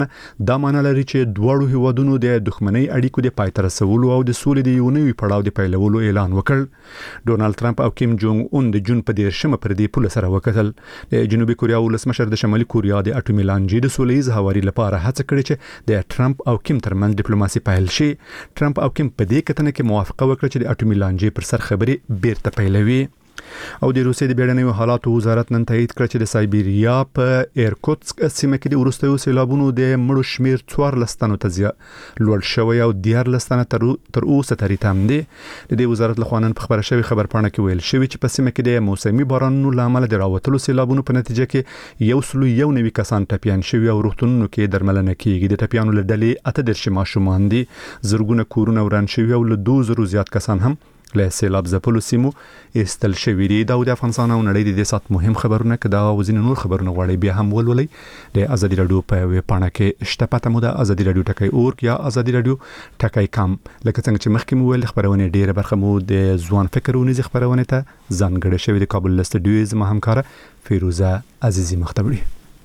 دا معنی لري چې دوه هیوادونو د دښمنۍ اړیکو د پای ته رسولو او د سولې د یو نوي پړاو د پیلولو اعلان وکړ. ډونالد ټرمپ او کیم جونګ اون د جون په 13 پر دې پوله سره وکتل. د جنوبي کوریا ولسمشر د شمالي کوریا د اټومي لانجې د سولېز هواري لپاره هڅه کړې چې د ټرمپ او کیم ترمنځ ډیپلوماسي پیل شي. ټرمپ او کیم په دې کتنه کې موافقه وکړه چې د اټومي لانجې پر سر خبرې بیرته پیلوي. او د روسیې د بیړنیو حالاتو وزارت نن تایید کړ چې د سایبیریا په ایرکوتسک سیمه کې د وروستیو سیلابونو د مړو شمیر 14 تنو ته لوړ شوی او 14 تنه تر اوسه تریتم دي. د دې وزارت لخوا نن په خبره شوی خبرپاڼه کې ویل شوی چې په سیمه کې د موسمي بارانونو لامل د راوتلو سیلابونو په نتیجه کې 101 کسان ټپيان شوی او روغتونونو کې درملنه کیږي. د ټپيانو له ډلې 18 ماشومان دي. زرګونه کورونه وران شوی او له 2000 زیات کسان هم له سیلاب ځپلو سیمو استل شوی دي. دا د افغانستان او نړۍ د سات مهم خبرونه کدا وزین نور خبرونه غواړي بیا هم ولولي د ازادي رادیو په ویب پاڼه کې شته پته مو د ازادي رادیو ټکای اورګ یا ازادي رادیو ټکای کام. لکه څنګه چې مخکې مو ویل خبرونه ډیره برخه مو د ځوان فکرونی خبرونه ته ځانګړې شوی د کابل استډیو زما همکار فیروزه عزیزی مختبری.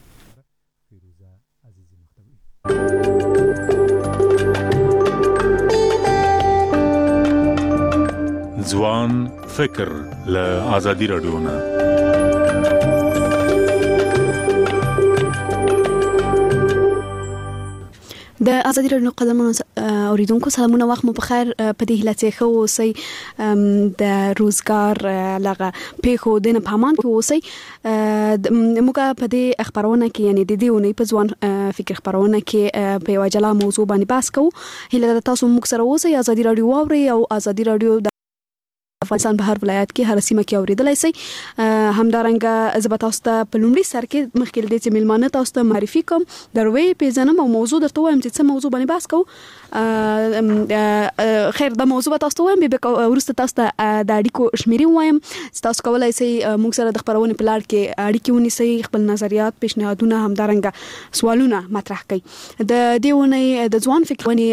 ځوان فکر له ازادي رادیو نه. د ازادي رادیو قدمونو اوریدونکو سلامونه، وخت مو په خیر. په دې هیله چې خو اوسئ، د روزګار لغه پیښو د نه پامان کې اوسئ. موږ په دې خبرونه کې یعنی د دې ونې په ځوان فکر خبرونه کې په یو جلا موضوع باندې بحث کوو. هیله تاسو موږ سره اوسئ، ازادي رادیو واورئ او ازادي رادیو افغانستان په هر ولایت کې هر سیمه کې اوریدلای شي. همدارنګه زبات تاسو ته په لومړي سر کې مخکې د چې ملمانه تاسو ته معرفي کوم دروي پیژنم او موضوع درته وایم چې څه موضوع باندې بحث کوو. خیر د موضوع تاسو ته وایم به ورسته تاسو ته د اړیکو شمیرې وایم چې تاسو کولای شئ موږ سره د خبرونه په لار کې اړیکې ونیسئ، خپل نظریات پیشنهادونه همدارنګه سوالونه مطرح کړئ. د دې د ځوان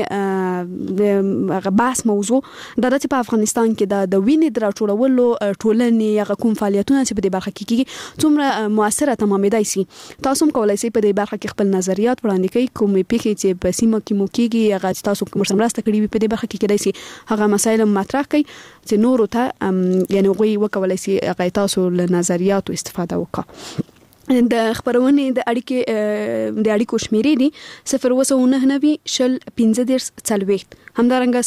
فکرونه د بحث موضوع د په افغانستان کې د وینې د راټولولو ټولنې یا کوم فعالیتونه چې په دې برخه کې کیږي څومره موثره تمامېدای شي. تاسو هم کولای شئ په دې برخه کې خپل نظریات وړاندې کړئ. کومې پیښې چې په سیمه کې مو کیږي هغه تاسو کوم مرسته کړې وي په دې برخه کې کېدای شي هغه مسایل مطرح کړئ چې نورو ته یعنی غوي وکولای شي هغه تاسو له نظریاتو استفاده وکړي. د خبرونه د اړیکو شمیرې دي 029 شل 15 40 همدارنګه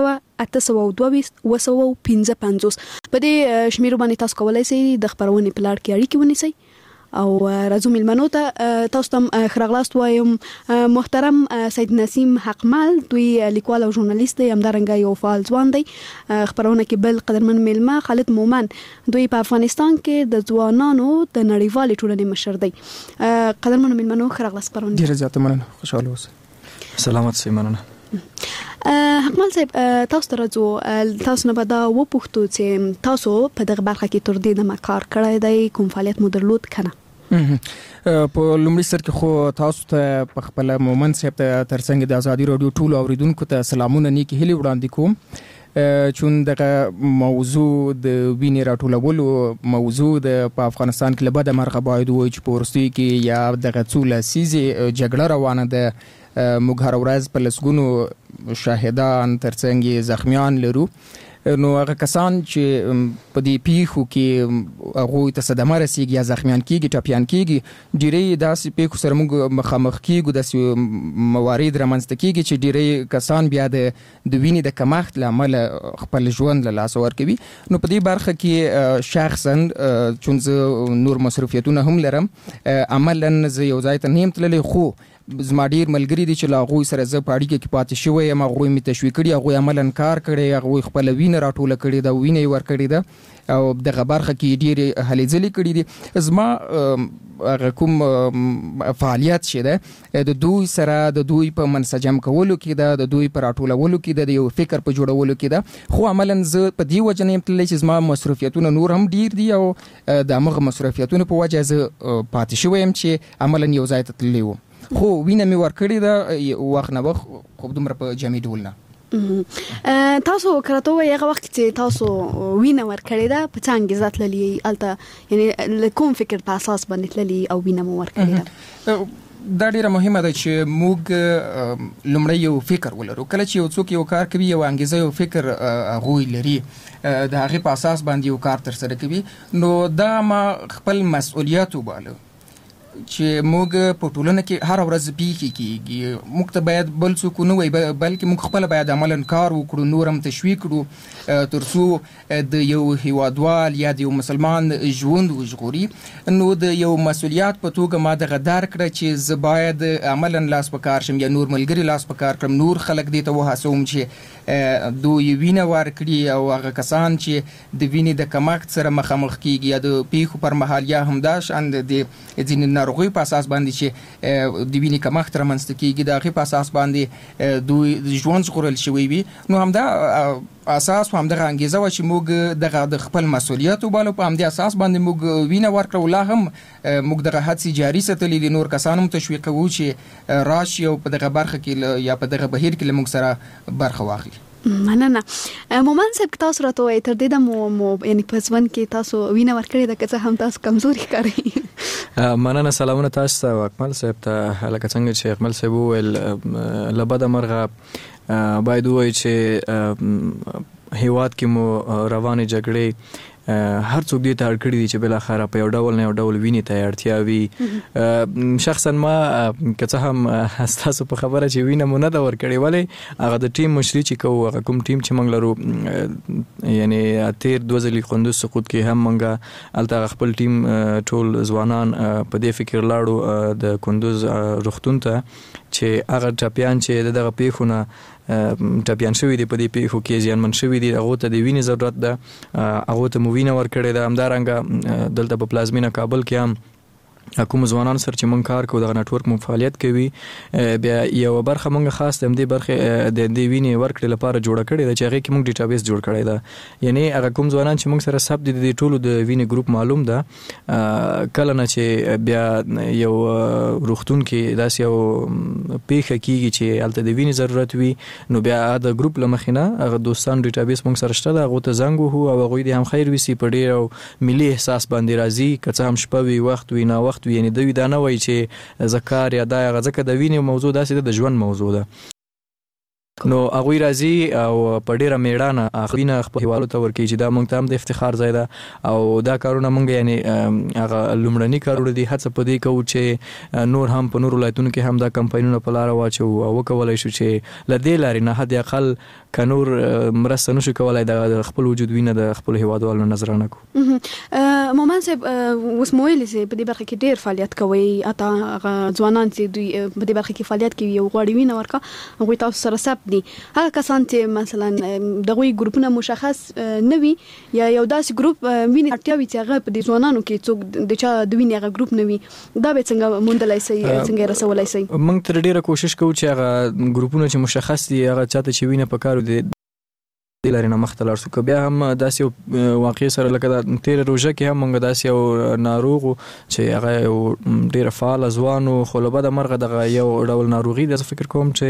02822 255. په دې شمیرو باندې تاسو کولای شئ د خبرونه په لار کې اړیکې ونیسئ. او راځو ملمنو ته تاسو ته خراغلاست وایم. محترم سید نسیم حقمل دوی لیکوال او ژورنالیست دی، همدارنګه یو فعال ځوان دی. خبرونه کې بل قدرمن ملما خالد مومن دوی په افغانستان کې د ځوانانو د نړیوالې ټولنې مشر دی. قدرمن ملمنو خراغلاست پرونه ډیره زیاته مننه، خوشاله اوسئ. سلامت سي مننه. حکمل صاحب تاسو ته راځو، تاسو نه به دا وپوښتو چې تاسو په دغه برخه کې تر دې دمه کار کړی دی، کوم فعالیت مو درلود کنه؟ په لومړي سر کې خو تاسو ته په خپل مومن صاحب ته ترڅنګ د ازادي رادیو ټول اوریدونکو ته سلامونه نیکی هیلې وړاندې کوم. چون دغه موضوع د وینې راټولولو موضوع د په افغانستان کې له بده مرغه باید وایي چې په وروستیو کې یا دغه څو لسیزې جګړه روانه ده. موږ هر ورځ په لسګونو شاهدان ترڅنګ زخمیان لرو. نو هغه کسان چې په دې پیښو کې هغوی ته صدمه رسیږي یا زخمیان کیږي، ټپیان کیږي، ډیری داسې پیښو سره موږ مخامخ کیږو، داسې موارد رامنځته کیږي چې ډیری کسان بیا د وینې د کمښت له امله خپل ژوند له لاسه ورکوي. نو په دې برخه کې شخصا چون زه نور مصروفیتونه هم لرم، عملا زه یو ځای ته نه یم تللی، خو زما ډیر ملګري دي چې له هغوی سره زه په اړیکه کې پاتې شوی یم. هغوی مې تشویق کړي، هغوی عملا کار کړی، هغوی خپله وینه راټوله کړې ده، وینه یې ورکړې ده او دغه برخه کې ډېرې هلې ځلې کړي دي. زما هغه کوم فعالیت چې ده د دوی سره د دوی په منسجم کولو کې ده، د دوی په راټولولو کې ده، د یو فکر په جوړولو کې ده. خو عملا زه په دې وجه نه یم تللی چې زما مصروفیتونه نور هم ډیر دي او د همغه مصروفیتونو په وجه زه پاتې شوی یم چې عملا یو ځای ته تللی وم. خو وینه مې ورکړې ده وخت نه وخت، خو دومره په جمعي ډول نه. تاسو کراته وای هغه وخت چې تاسو وینه ورکړې ده په څنګه ذات للی الته یعنی کوم فکر په اساس باندې تللی او وینه مو ورکړې ده؟ دا ډیره مهمه ده چې موږ لومړی یو فکر ولرو. کله چې یو څوک یو کار کوي یو انګیزه یو فکر هغه لري د هغه په اساس باندې یو کار تر سره کوي، نو دا ما خپل مسؤلیت وباله چې موږ په ټولنه کې هر ورځ پیښې کیږي. موږ ته باید بل څوک نه وي بلکې موږ خپل باید عملاً کار وکړو، نور هم تشویق کړو ترڅو د یو هیوادوال یا د یو مسلمان ژوند وژغوري. نو د یو مسؤلیت په توګه ما دغه درک کړه چې زه باید عملاً لاس په کار شم یا نور ملګري لاس په کار کړم، نور خلک دې ته وهڅوم چې دوی وینه ورکړي او هغه کسان چې د وینې د کمښت سره مخامخ کیږي یا د پیښو پر مهال یا هم دا شان د ځینې ناروغیو په اساس باندې چې د وینې کمښت رامنځته کیږي د هغې په اساس باندې دوی ژوند ژغورل شوی وي. نو همدا اساس په همدغه انګیزه وه چې موږ دغه د خپل مسؤلیت وبالو، په همدې اساس باندې موږ وینه ورکړو. لا هم موږ دغه هڅې جاري ساتلې دي، نور کسان هم تشویق کوو چې راشي او په دغه برخه کې یا په دغه بهیر کې له موږ سره برخه واخلي. مننه. مومن صاحب تاسو راته وایي تر دې دمو یعنی په ژوند کې تاسو وینه ورکړې ده که څه هم تاسو کمزوري ښکارئ. مننه. سلامونه تاسو ته او اکمل صاحب ته. لکه څنګه چې اکمل صاحب وویل له بده مرغه باید ووایي چې هیواد کې مو روانې جګړې هر څوک دې ته اړ کړي دي چې بالاخره په یو ډول نه یو ډول وینې ته اړتیا وي. شخصا ما که څه هم ستاسو په خبره چې وینه مو نه ده ورکړې، ولې هغه د ټیم مشري چې کوو، هغه کوم ټیم چې موږ لرو، یعنی تیر 2 ځلې کندوز سقوط کې هم موږ هلته خپل ټیم ټول ځوانان په دې فکر لاړو د کندوز روغتون ته چې هغه ټپیان چې دغه پیښو نه ټپیان شوي دي، په دې پیښو کې زیانمن شوي دي، هغو ته د وینې ضرورت ده، هغو ته مو وینه ورکړې ده. همدارنګه دلته په پلازمینه کابل کې هم کوم ځوانان سره چې مونږ کار کوو دغه نټورک مو فعالیت کوي. بیا یو برخه مونږ خاص د همدې برخې د دې وینې ورکړې لپاره جوړه کړې ده چې هغې کې مونږ ډیټابیس جوړ کړی ده. یعنی هغه کوم ځوانان چې مونږ سره ثبت دي د ټولو د وینې ګروپ معلوم ده. کله نه چې بیا یو روغتون کې داسې یو پیښه کیږي چې هلته د وینې ضرورت وي، نو بیا د ګروپ له مخې نه هغه دوستان ډیټابیس مونږ سره شته ده، هغو ته زنګ وهو او هغوی دې هم خیر ویسي په ډېر ملي احساس باندې راځي، که څه هم شپه وي وخت وي ناوخت وي. یعنی دوی دا نه وایي چې زکار یا دا هغه ځکه د وینې موضوع داسې ده د ژوند موضوع ده. نو هغوی راځي او په ډیره میړانه وینه خپل هیوادو ته ورکوي چې دا موږ ته هم د افتخار ځای ده او دا کارونه موږ یعنی هغه لومړني کارونه دي. هڅه په دې کوو چې نور هم په نورو ولایتونو کې هم دا کمپاینونه په لاره واچو او وکولی شو چې له دې لارې نه حد اقل که نور مرسته نشو کولی د خپل وجود وینه د خپل هیوادوالو نظرانه کړو. مومن صاحب اوس مو ویلي چې په دې برخه کې ډېر فعالیت کوئ، حتی هغه ځوانان چې دوی په دې برخه کې فعالیت کوي یو غواړي وینه ورکړه هغوی تاسو سره ثبت دي. هغه کسان چې مثلا دغوی ګروپونه مشخص نه وي یا یو داسې ګروپ وینې اړتیا وي چې هغه په دې ځوانانو کې څوک د چا د وینې هغه ګروپ نه وي، دا به څنګه موندلی سئ، څنګه یې رسولی سئ؟ موږ تر ډېره کوشش کوو چې هغه ګروپونه چې مشخص دي هغه چاته چې وینه په کار دي دې لارې نه مخته لاړ شو. که بیا هم داسې یو واقع سره لکه د تېره روژه کې هم موږ داسې یو ناروغ و چې هغه یو ډېره فعاله ځوان و، خو له بده مرغه دغه یو ډول ناروغي ده، زه فکر کوم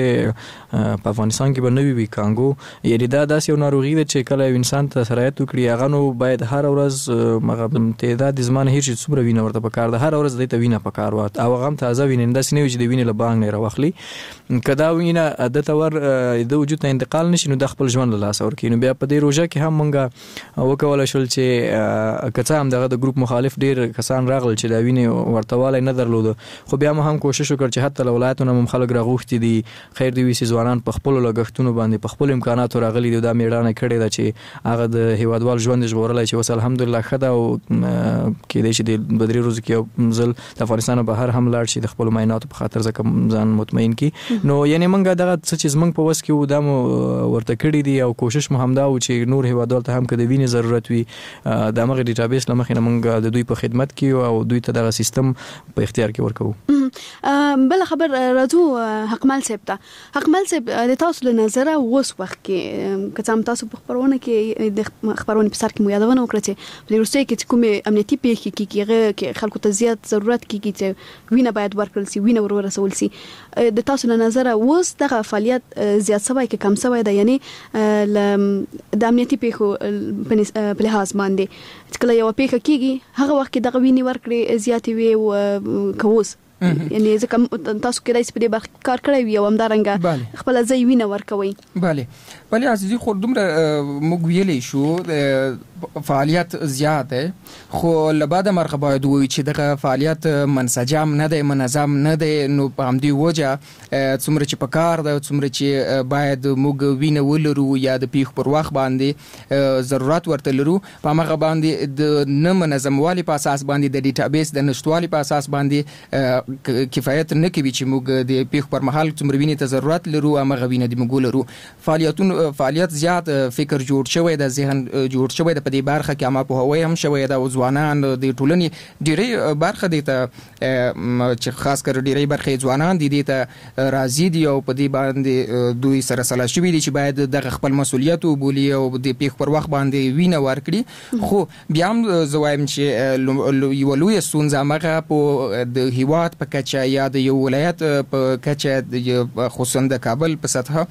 چې په افغانستان کې به نه وي کانګو. یعنې دا داسې یو ناروغي ده چې کله یو انسان ته سرایت وکړي هغه نو باید هره ورځ هغه تعداد زما نه هېر شي څومره وینه ورته په کار ده، هره ورځ دې ته وینه په کار وه او هغه هم تازه وینه، داسې نه وي چې د وینې له بانک نه یې راواخلي. که دا وینه ده ته د وجود ته انتقال نه شي نو د خپل ژوند له لاسه ورکوي. نو بیا په دې روژه کې هم موږ وکولی شول چې که څه هم دغه د ګروپ مخالف ډېر کسان راغلل چې دا وینې ورته والی نه درلوده، خو بیا مو هم کوشش وکړ چې حتی له ولایتونو هم خلک راغوښتي دي، خیر دې وي چې ځوانان په خپلو لګښتونو باندې په خپلو امکاناتو راغلي دي، دا میړانه کړې ده چې هغه د هیوادوال ژوند یې ژغورلی چې اوس الحمدلله ښه ده او کېدی شي د 2-3 ورځو کې یو ځل د افغانستان بهر هم لاړ شي د خپلو معایناتو په خاطر ځکه ځان مطمئن کړي. نو یعنې موږ دغه څه چې زموږ په وس کې وو دا مو ورته کړي دي او کوشش مو همدا و چې نور هیوادوال ته هم که د وینې ضرورت وي د همغې ډیټابیس له مخې نه موږ د دوی په خدمت کې او دوی ته دغه سیستم په اختیار کې ورکوو. بل خبر راځو حقمل صاحب ته. حقمل صاحب د تاسو له نظره اوس وخت کې که څه هم تاسو په خپرونه کې د خپرونې په سر کې مو یادونه وکړه چې په دې وروستیو کې چې کومې امنیتي پیښې کېږي هغه کې خلکو ته زیات ضرورت کېږي چې وینه باید ورکړل سي، وینه ورسول سي. د تاسو له نظره اوس دغه فعالیت زیات سوی که کم سوی ده؟ یعنې د امنیتي پیښو په لحاظ باندې چې کله یو پیښه کېږي هغه وخت کې دغه وینې ورکړې زیاتې وي او که اوس یعنی ځکه تاسو کې داسې په دې برخه کار کړی وي او همدارنګه خپل ځای وینه ورکوي. بله عزیزي خو دومره موږ ویلې شو فعالیت زیات دی خو لباده مرغه باید وي چې دغه فعالیت منسجم نه دی منظم نه دی نو په همدې وجه څومره چې په کار ده څومره چې باید موږ وینه ولرو یا د پیښ پر وخت باندې ضرورت ورته لرو په هغه باندې د نه منظموالي په اساس باندې د ډیټابیس د نشټوالي په اساس باندې کفایت نه کوي چې موږ د پیښ پر مهال څومره وینې ته ضرورت لرو هغه وینه د موږ لرو فعالیت زیات فکر جوړ شوی د ذهن جوړ شوی د په دې برخه کې ما په هوای هم شوی د ځوانان د ټولنې ډیری برخه دي ته چې خاص کر ډیری برخه ځوانان دي ته راضي دي او په دې باندې دوی سره سلا شوی دي چې باید د خپل مسولیت وبولي او د پیښ پر وخت باندې وینه ورکړي خو بیا هم زوایم چې یو لوی ستونزه مغه په د هیواد په کچه یا د یو ولایت په کچه خصوصا د کابل په سطحه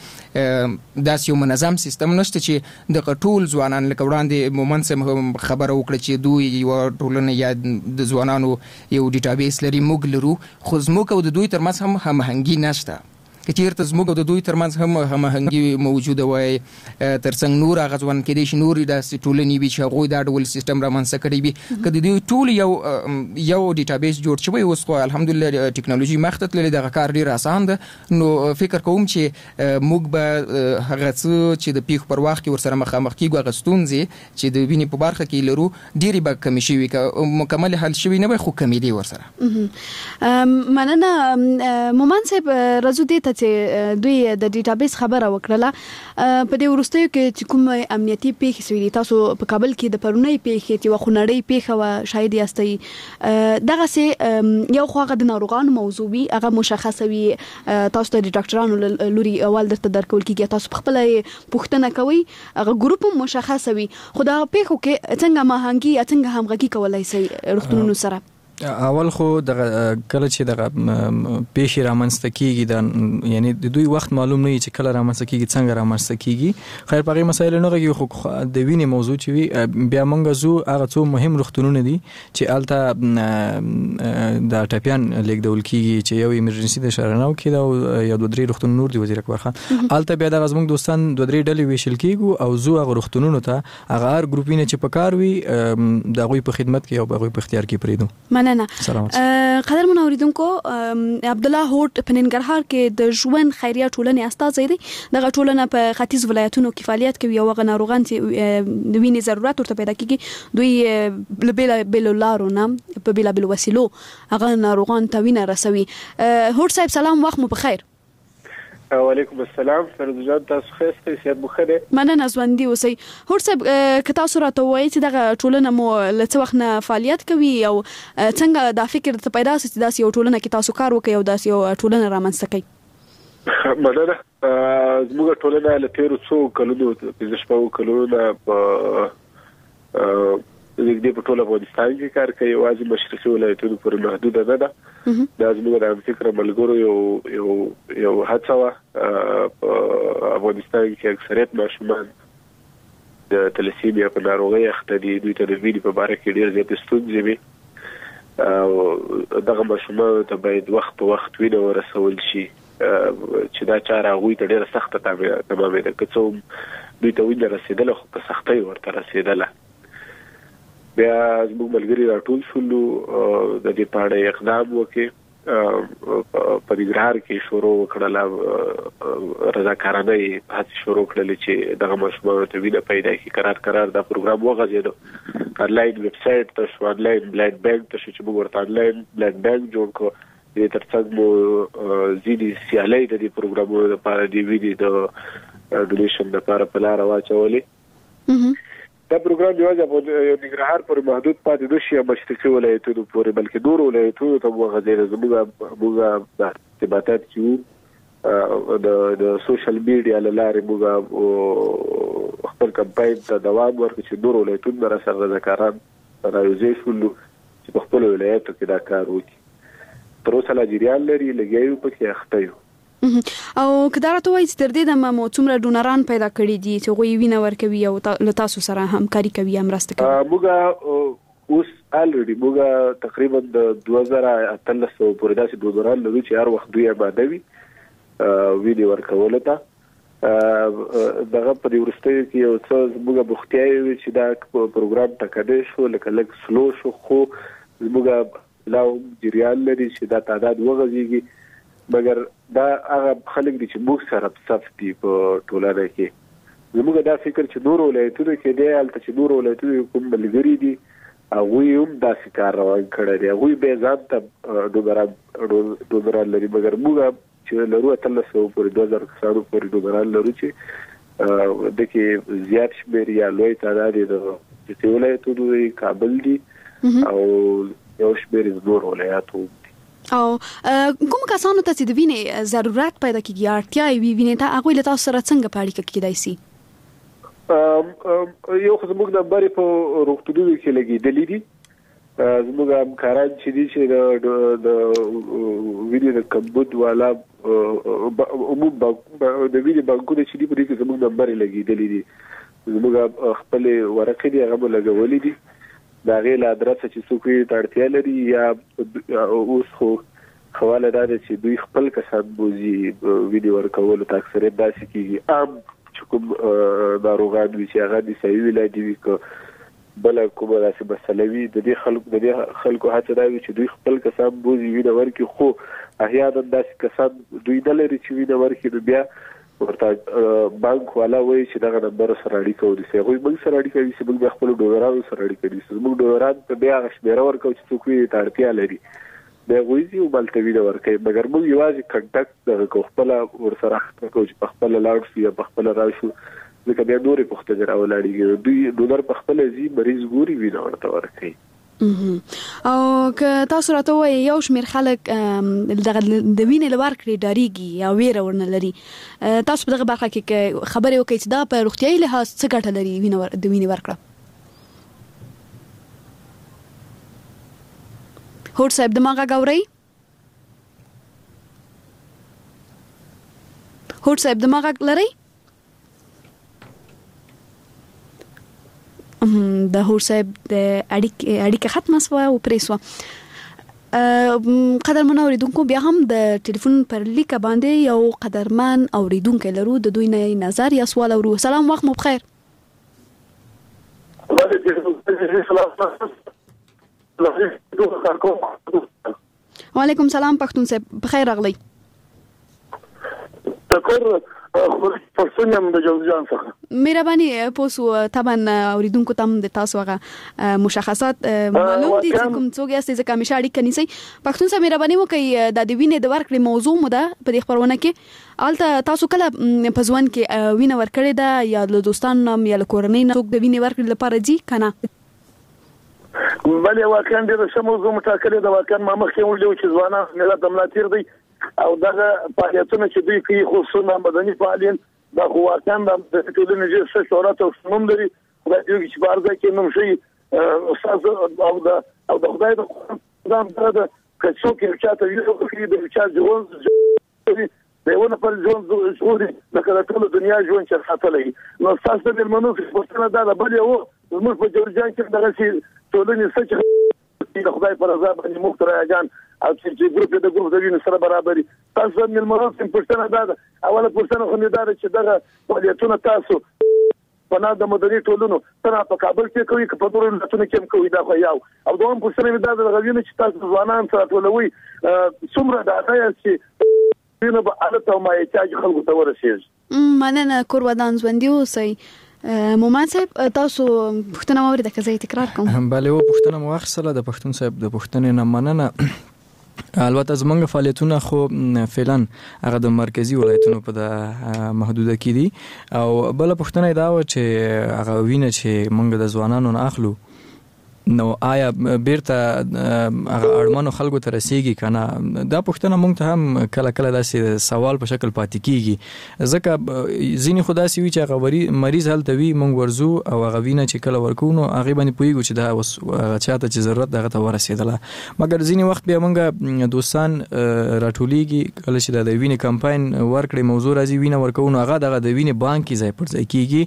داس یو منظم سیستم نشته چې د ټول ځوانان لکه وړاندې مومنت خبره وکړه چې دوی یو ټولنه یا د ځوانانو یو ډیټابیس لري موږ لرو خو زموږ او د دوی ترمنځ هم هماهنګي نشته که چیرته زموږ د دوی ترمنځ هم هماهنګي موجوده وای ترڅنګ نور هغه ځوان کې دي چې نور د ټولنې وی چې هغه د ډول سیستم را منځ کړی وي که د دوی ټول یو ډیټابیس جوړ شوی اوس خو الحمدلله ټکنالوژي مخته تللې دغه کار ډیر آسان ده نو فکر کوم چې موږ به هغه څه چې د پیښ پر وخت کې ورسره مخامخ کیږو هغه ستونزې چې د وینې په برخه کې لرو ډیری به کمی شي که مکمل حل شوی نه وي خو کمی دی ورسره. مننه مومن صاحب رازو دې چې دوی د ډیټابیس خبره وکړه په دې ورستیو کې چې کوم امنیتي پیښې سوي تاسو په کابل کې د پرونی پیښې چې وخونړی پیښه و شاهد یاستئ دغه سه یو خوغه د ناروغانو موضوع وي هغه مشخصه وي تاسو ته د ډاکټرانو لوري اول درته درکول کیږي تاسو خپل پوښتنه کوي هغه ګروپ مشخصه وي خو دا پیښو کې څنګه ماهنګي څنګه همغږي کولای شي رښتونونو سره اول خو د کله چې د پیښې رامنځته کیږي د یعنی د دوی وخت معلوم نه چې کله رامنځته کیږي څنګه رامنځته کیږي خیر په مسایل نه غږی خو د وینې موضوع چې وي بیا مونږ زو هغه څو مهم روغتونونه دي چې الته د ټاپیان لیکدول کیږي چې یو ایمرجنسي د شرناو کې دا یو دوه درې روغتون نور دی وزیر اکبر خان الته بیا د غزمنګ دوستان دوه درې ډلې ویشل کیږي او زو هغه روغتونونو ته هغه هر ګروپینه چې په کار وي د غوي په خدمت کې او په غوي په اختیار کې پریدو. قدر من اوریدونکو عبد الله هوټ په ننګرهار کې د ژوند خیریه ټولنې استاد دی دغه ټولنه په ختیځ ولایتونو کې فعالیت کوي او غ ناروغان چې د وینې ضرورت ورته پیدا کیږي دوی بل لارو نه په بل وسیلو هغه ناروغان ته وینه رسوي. هوټ صاحب سلام وخت مو بخیر. وعلیکم السلام فرض جان تاسو خسته سیادت بخیر. مننه ژوندۍ اوسئ. هوټ صاحب که تاسو راته وایي چې دغه ټولنه مو له څه وخت نه فعالیت کوي او څنګه دا فکر ته پیدا شو چې داسې یو ټولنه کې تاسو کار وکړئ او داسې یو ټولنه رامنځته کړئ؟ مننه. زموږ ټولنه له تیرو څو کلونو 15 کلونو په د په ټوله افغانستان کې کار کوي واځي مشرقي ولایتونو پر محدود نه ده دا زموږ د فکر ملګرو یو هڅه په افغانستان کې اکثریت ماشومان د تلسیمیا په ناروغي اخته دي دوی ته د وینې په باره کې ډېر زیات ستونزې وي او دغه ماشومان ته باید وخت په وخت وینه ورسول شي چې دا چاره هغوی ته ډېره سخته تمامه ده که څه دوی ته وینه رسېدله خو په سختۍ ورته رسېدله بیا زموږ ملګري راټول شولو د دې په اړه اقدام وکړي په ننګرهار کې شروع وکړل رضاکارانه هڅې شروع کړلې چې دغه ماشومانو ته وینه پیدا کړي قرار دا پروګرام وغځېدو انلاین ویب سایټ ته شو انلاین بلډ بانک ته چې موږ ورته انلاین بلډ بانک جوړ کړو د ترڅنګ مو زیدي سیالي د دې پروګرامونو لپاره دی ویډیو د ډونیشن لپاره په لار واچولې دا پروګرام یوازې په ننګرهار پر محدود پاتې نشي مشرقي ولایتونو پورې بلکې نور ولایتونو ته وغځېږي زموږ د ارتباطات کې د سوشل میډیا له لارې موږ خپل کمپاین ته دوام ورکړو چې نور ولایتونو را سره رضاکاران راوځي شولو چې په خپل ولایتو کې دا کار وکړي تر اوسه لا جریان لري لګیایو پکې اخته یو او کدارته وایي چې تر دې د مو څومره ډونران پیدا کړي دي چې غوي وینه ورکوي او له تاسو سره همکاري کوي مرسته کوي. موږ اوس الریډي موږ تقریبا د 2013 پورې داسې ډونران لرو چې هر وخت دوی آماده وي ویني ورکول ته. دغه په ورستیو کې یو څه موږ بوختیاوي چې دا پروګرام ټاکلې شو لکه لږ سلو شو، خو موږ لا جریان لري چې دا تعداد وغځيږي، مګر دا هغه خلک دي چې موږ سره په صف دي په ټولنه کې. زموږ دا فکر چې نور ولایتونو کې دی البته چې نور ولایتونو کوم ملګری دي هغه هم دا کار روان کړی دی، هغه به ځان ته ډونران لري، مګر موږ چې لرو 1300 پورې 2000 کسانو پورې ډونران لرو چې د کې زیات شمېر یا لوی تعداد د ولایتونو کابل دي او یو شمېر د نور ولایتونو دي. او کوم کسانو ته چې د وینې ضرورت پیدا کیږي اړتیا وي وینې ته هغه له تاسو سره څنګه په اړیکه کې کېدای شي؟ یو خو زموږ د نمبر په روغتونونو کې لګېدلې دي، زموږ همکاران چې دي چې د وینې د کمبود والا عموم د وینې بانکونه چې دي په دې کې زموږ نمبر لګېدلې دي، زموږ خپل ورقې دي هغه لګولې دي، د هغې له ادرسه چې څوک یې اړتیا لري یا اوس خو حواله دا ده چې دوی خپل کسان بوزي وینې ورکولو ته اکثریت داسې کېږي عام چې کوم ناروغان وي چې هغه نسایي ولادي وي که بله کومه داسې مسله وي، د دې خلکو هڅه دا وي چې دوی خپل کسان بوزي وینه ورکړي، خو احیانا داسې کسان دوی نه لري چې وینه ورکړي، نو بیا ورته بانک والا وایي چې دغه نمبر سره اړیکه ونیسئ. هغوی موږ سره اړیکه نیسي، موږ بیا خپلو ډونرانو سره اړیکه نیسو، زموږ ډونران ته بیا هغه شمېره ورکوو چې څوک وینې ته اړتیا لري، بیا هغوی ځي همالته وینه ورکوي، مګر موږ یوازې کنټکټ دغه کوو، خپله ورسره کوو چې په خپله لاړ شو یا په خپله راشو، ځکه بیا نورې پوښتنې راولاړېږي، دوی ډونر په خپله ځي مریض ګوري وینه ورته ورکوي. او که تاسو راته وایي یو شمېر خلک دغه د وینې له ورکړې ډارېږي یا ویره ورنه لري، تاسو په دغه برخه کې خبرې وکړئ چې دا په روغتیایي لحاظ څه ګټه لري د وینې ورکړه؟ هوډ صاحب د ما غږ اورئ؟ هوډ صاحب د ما غږ لرئ؟ د هوډ صاحب د اړیکه ختمه شوه او پرې شوه. قدرمن اوریدونکو بیا هم د ټلیفون پر لیکه باندې یو قدرمن اوریدونکو لرو، د دوی نه نظر یا سوال اورو. سلام، وخت مو بخیر. وعلیکم سلام پښتون صاحب، بخیر راغلی. پښتون د جوزجان څخه مهرباني پوسو طبعا اوریدونکو تم د تاسو هغه مشخصات معلوم دي چې کوم څوک یاست ځکه همیشه اړیکه نیسئ. پښتون صاحب مهرباني وکړئ د وینې د ورکړې موضوع مو ده په دې خبرونه کې، البته تاسو کله په ځوان کې وینه ورکړې ده یا له دوستانو یا له کورنۍ نه څوک د وینې ورکړې لپاره ځي کنه؟ بلې واقعا ډېره ښه موضوع مټاکلې ده، واقعا ما مخکې ویلي چې ځوانان ملت د ملاتړ دی او دغه فعالیتونه چې دوی کوي خصوصا مدني فعالین دا خو واقعا د ټولنې ډېر ښه شهرت او شنوم لري، خدای دې وکړي چې په هر ځای کې نوم شي استاد او د خدای د قرآن دا که څوک یو چا ته ویلو کوي د چا ژوند د یو نفر ژوند ژغوري لکه د ټولو دنیا ژوند چې ساتلی، نو ستاسو د مېلمنو پوښتنه دا ده، بل یو زموږ په جوړجان کې دغسې ټولنې څه چې د خدای پر رضا باندې موږ ته راجان او چې ګروپ د وینې سره برابري، تاسو د مېلمنو پوښتنه دا ده، اوله پوښتنه خو مې دا ده چې دغه فعالیتونه تاسو پناه د مدني ټولنو څنګه په کابل کې کوي که په نورو ولایتونو کې هم کوي؟ دا خو یو. او دویم پوښتنه مې دا ده دغه وینه چې تاسو ځوانان سره ټولوئ څومره ډاډه یاست چې وینه به هلته او مایحتاج خلکو ته ورسېږي؟ مننه، کور ودان ژوندي اوسئ. مومن صاحب تاسو پوښتنه واورېده که زه تکرار کوم؟ بله، و پوښتنه مو واخیستله د پښتون صاحب د پوښتنې نه مننه. البته زمونږ فعالیتونه خو فعلا هغه د مرکزی ولایتونو په د محدوده کې دي، او بل پوښتنه دا و چې هغه وینه چې مونږ د ځوانانو نه اخلو نو آیا بیرته هغه اړمنو خلکو ته رسیږي کنه؟ دا پوښتنه مونږ ته هم کله کله داسې سوال په شکل پاتې کیږي، ځکه ځینې خو داسې وي چې هغه مریض هلته وي، مونږ ورځو او هغه وینه چې کله ورکو نو هغې باندې پوهېږو چې دا اوس چاته چې ضرورت دغه ته ورسېدله، مګر ځینې وخت بیا مونږ دوستان راټولېږي کله چې د وینې کمپاین ورکړې موضوع راځي وینه ورکو نو هغه دغه د وینې بانک کې ځای پر ځای کیږي،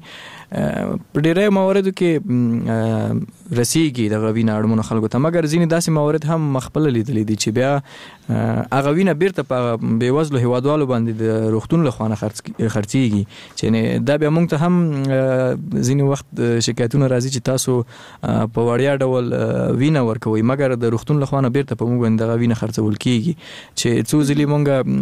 په ډیری مواردو کې رسیږي د غوینه اړمنو خلکو ته، مګر ځینې داسې موارد هم مخبل لیدلې دي چې بیا هغه وینه بیرته په بیوزلو هیوادوالو باندې د روغتون له خوانه خرڅیږي، چې دا بیا موږ ته هم ځینې وخت شکایتونه راځي چې تاسو په وړیا ډول وینه ورکوي، مګر د روغتون له خوانه بیرته په موږ باندې دغه وینه خرڅول کیږي، چې څو ځلې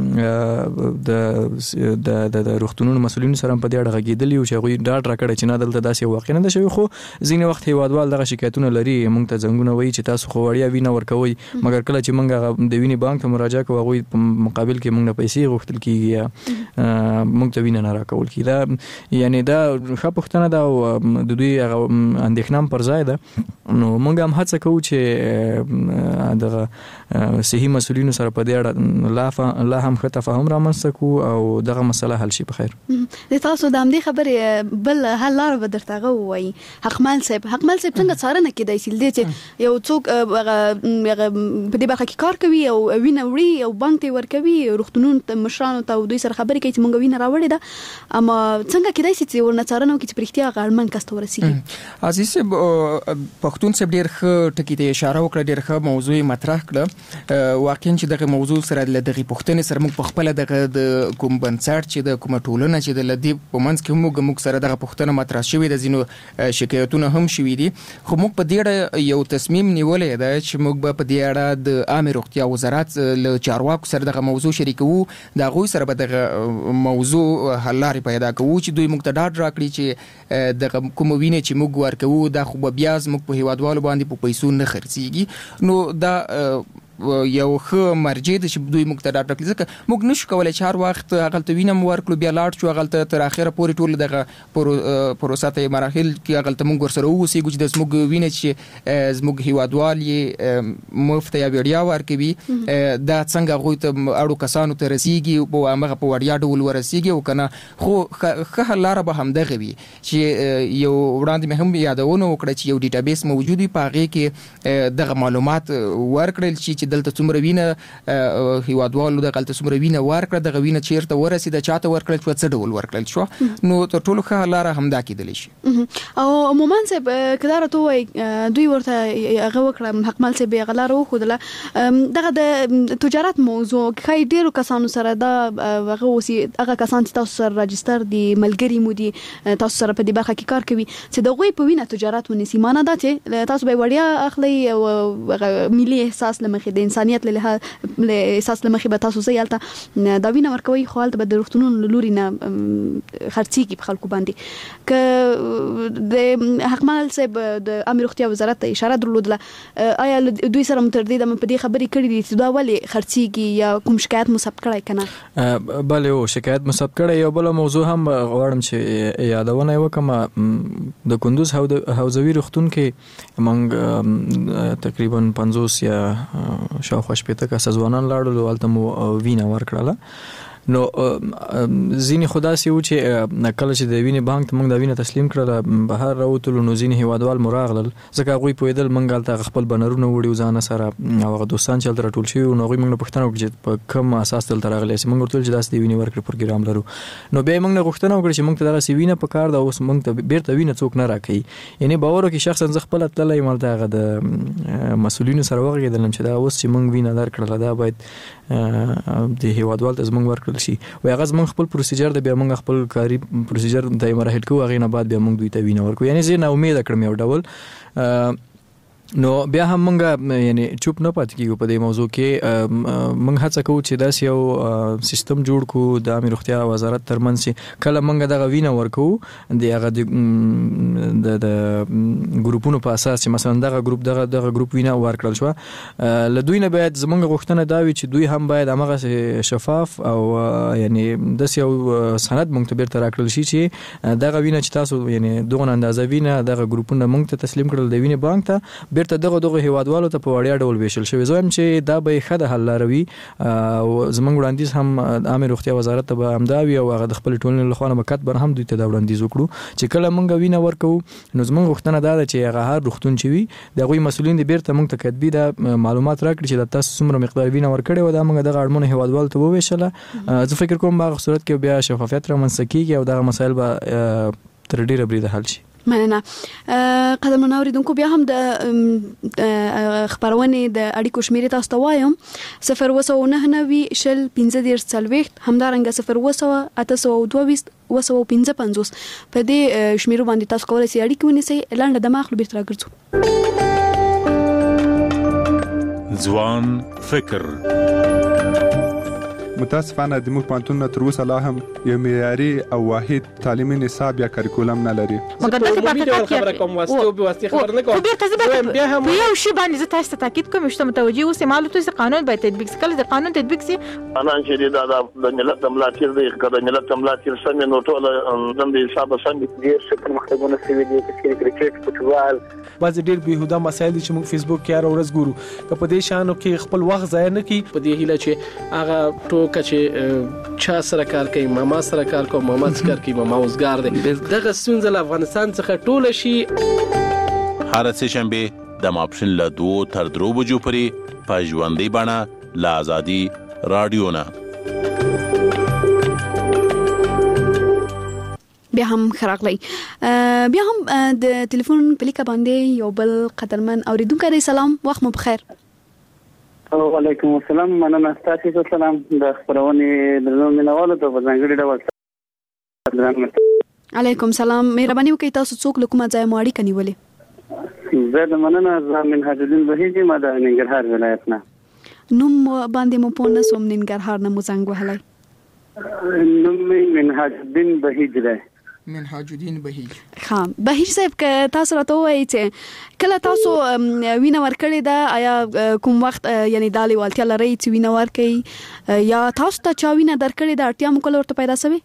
موږ د روغتونونو مسؤلینو سره په دې اړه غږېدلي یو چې هغوی ډاډ راکړی چې نه دلته داسې واقع نه ده شوی، خو ځینې وخت هیوادوال دغه شکایتونه لري، موږ ته زنګونه وایي چې تاسو خو وړیا وینه ورکوئ، مګر کله چې موږ د وینې بانک ته مراجعه کوو هغوی په مقابل کې موږ نه پیسې غوښتل کیږي یا موږ ته وینه نه راکول کیږي. دا یعنی دا ښه پوښتنه ده او د دوی هغه اندېښنه هم پر ځای ده. نو موږ هم هڅه کوو چې دغه صحي مسؤلینو سره په دې اړه لا هم ښه تفاهم رامنځته کړو او دغه مسله حل شي په خیر. د تاسو د همدې خبرې بل حل لاره به درته ووایي. حقمل صاحب څنګه څارنه کېدای شي چې یو څوک په دې برخه کې کار کوي او وینه وړي او بانک ته ورکوي، روغتونونو مشرانو ته دوی سره خبرې کوي چې موږ وینه راوړې ده، اما څنګه کېدای شي چې ورنه څارنه وکړي چې په رښتیا هغه اړمن کس ته ورسېږي؟ عزیز صاحب پښتون صاحب ډېر ښه ټکي ته اشاره وکړه، ډېر ښه موضوع مطرح کړه. واقعا چې دغه موضوع سره له دغه پوښتنې سره موږ په خپل د کوم بنسټ چې د کومه ټولنه چې د لدی په منځ کې موږ سره دغه پوښتنه مطرح شوې ده، ځینو شکایتونه هم شوي دي، خو موږ په دې اړه یو تصمیم نیولې ده چې موږ به په دې اړه د عامه روغتیا وزارت له چارواکو سره دغه موضوع شریکو، د هغوی سره به دغه موضوع حل لارې پیدا کوو چې دوی موږ ته ډاډ راکړي چې دغه کوم وینې چې موږ ورکوو دا خو به بیا زموږ په هیوادوالو باندې په پیسو نه خرڅیږي. نو دا یو ښه مرجع ده چې دوی موږ ته ډاډ راکړي، ځکه موږ نشو کولی چې هر وخت هغلته وینه مو ورکړو بیا لاړ شو هغلته تر اخره پورې ټول دغه پروسه ته مراحل کې هغلته موږ ورسره اوسېږو چې د زموږ وینه چې زموږ هیوادوال یې مفت یا وړیا ورکوي دا څنګه هغوی ته اړو کسانو ته رسیږي په همغه په وړیا ډول ورسیږي او که نه خو ښه حل لاره به همدغه وي چې یو وړاندې مې هم یادونه وکړه چې یو ډیټابیس موجود وي، په هغې کې دغه معلومات ورکړل شي چې دلته څومره وینه هیوادوالو دغلته څومره وینه ورکړه، دغه وینه چیرته ورسېده، چاته ورکړل شوه، څه ډول ورکړل شوه، نو تر ټولو ښه لاره همدا کېدلی شي. او عموما صاحب که دا راته ووایي دوی ورته هغه وکړه، حقمل صاحب یې هغه لاره وښودله، دغه د تجارت موضوع ښایي ډېرو کسانو سره دا هغه اوسي، هغه کسان چې تاسو سره راجستر دي، ملګري مو دي، تاسو سره په دې برخه کې کار کوي، چې د هغوی په وینه تجارت ونیسي، معنا دا چې تاسو به وړیا اخلي او ملي احساس له مخې د انسانیت له احساس له مخې به تاسو هلته دا وینه ورکوئ، خو هلته به د روغتونونو له لوري نه خرڅېږي په خلکو باندې. که د حقمل صاحب د عامه روغتیا وزارت ته اشاره درلودله، آیا دوی سره مو تر دې دمه په دې خبرې کړې دي چې دا ولې خرڅېږي یا کوم شکایت مو ثبت کړی که نه؟ بله یو شکایت مو ثبت کړی. یو بله موضوع هم غواړم چې یادونه یې وکړم، د کندوز حوزوي روغتون کې موږ تقریبا 50 یا شاوخوا 80 کسه ځوانان لاړل، هلته مو وینه ورکړله. نو ځینې خو داسې و چې کله چې د وینې بانک ته موږ دا وینه تسلیم کړله بهر راوتلو، نو ځینې هیوادوال مو راغلل، ځکه هغوی پوهېدل موږ هلته خپل بنرونه وړي ځانه سره او هغه دوستان چې هلته راټول شوي وو، نو هغوی موږ نه پوښتنه وکړه چې په کوم اساس دلته راغلی یاست. موږ ورته وویل چې داسې د وینې ورکړې پروګرام لرو. نو بیا یې موږ نه غوښتنه وکړه چې موږ ته دغسې وینه پکار ده، اوس موږ ته بیرته وینه څوک نه راکوي. یعنې باور وکړئ شخصا زه خپله تللی یم هلته، هغه د مسؤلینو سره وغږېدلم چې دا اوس چې موږ وینه درکړله دا باید د هیوادوال ته زموږ ورکړل شي، وایي هغه زموږ خپل پروسیجر دی، بیا موږ خپل کاري پروسیجر ته مراحل کوو، هغې نه بعد بیا موږ دوی ته وینه ورکوو. یعنې زه ناامیده کړم یو ډول. نو بیا هم موږ یعنی چوپ نه پاتې کیږو په دې موضوع کې، موږ هڅه کوو چې داسې یو سیستم جوړ کړو د عامه روغتیا وزارت ترمنځ چې کله موږ دغه وینه ورکوو د هغه د ګروپونو په اساس چې مثلا دغه ګروپ وینه ورکړل شوه، له دوی نه باید زموږ غوښتنه دا وي چې دوی هم باید همغه شفاف او یعنی داسې یو سند موږ ته بیرته راکړل شي چې دغه وینه چې تاسو یعنی دغه اندازه وینه دغه ګروپونه موږ ته تسلیم کړل د وینې بانک ته، بیرته دغه هیوادوالو ته په وړیا ډول ویشل شوی. زه وایم چې دا به ښه د حل لاره وي او زموږ وړاندیز هم عامه روغتیا وزارت ته به همدا وي او هغه د خپل ټولنې له خوا نه به کتبر هم دوی ته دا وړاندیز وکړو چې کله موږ وینه ورکوو نو زموږ غوښتنه دا ده چې هغه هر روغتون چې وي د هغوی مسؤلین دې بیرته موږ ته کتبي دا معلومات راکړي چې تاسو څومره مقدار وینه ورکړې وه، دا موږ دغه اړمنو هیوادوالو ته وویشله. زه فکر کوم په هغه صورت کې بیا شفافیت رامنځته کېږي او دغه مسایل به تر ډیره بریده حل شي. مننه. قدرمن اوریدونکو بیا هم د خبرونه د اړیکو شمیرې تاسو ته وایم 02990 شل 1540 همدارنګه 02822 255 په دې شمیرو باندې تاسو کولای شئ اړیکه ونیسئ. لاندې د مخلو بیرته راګرځو. ځوان فکر. متاسفانه د موږ پانتون تر اوسه لا هم یو معیاري او واحد تعلیمي نصاب یا کریکولم نه لري. مګر دغه خبره کوم واسطه به واسطه خبر نه کوم. بیا هم یو شی باندې زه تاسو ته تاکید کوم چې متوجي اوسئ معلومات چې قانون باید تطبیق کړي. د قانون تطبیق سي انا چې د ملت ملاتړ دی کله ملت ملاتړ سم نو ټول د حساب سم دي چې پرمختګونه سوي دي چې کرکټ فوتبال بعض ډېر بهوده مسایل دي چې موږ فیسبوک کې هر ورځ ګورو. که په دې شانو کې خپل وخت ضایع نه کړي په دې هیله چې هغه ټوکه چې چا سره کار کوي ماما سره کار کوي ماما سره کار کوي ماما اوسګار دی دغه ستونزه له افغانستان څخه ټوله شي. هر څه شنبه د ماپښین له 2 تر 3 بجو پورې په ژوندۍ بڼه له آزادي رادیو نه. بیا هم خراغلی بیا هم د ټلیفون په لیکه باندې یو بل قدرمن اوریدونکو دی. سلام وخت مو بخیر. وعلیکم السلام. مننه تاسو ته سلام. د خبرونه درنو مینوالو ته په ځانګړي ډول علیکم سلام. مهرباني وکړئ تاسو څوک له کومه ځای مو اړیکه نیولې؟ زه د مننه زامن حاجدین بهیجی ما د ننګرهار ولایت نه. نوم باندې مو په نسوم ننګرهار نه مو زنګ وهلای. نوم من حاجدین بهیج دی. منهاج الدین بهیج. ها بهیج صاحب که تاسو راته وایئ چې کله تاسو وینه ورکړې ده آیا کوم وخت یعنی دالي والتیا لري چې وینه ورکړي یا تاسو ته چا وینه درکړې ده اړتیا مو کول ورته پیدا شوی؟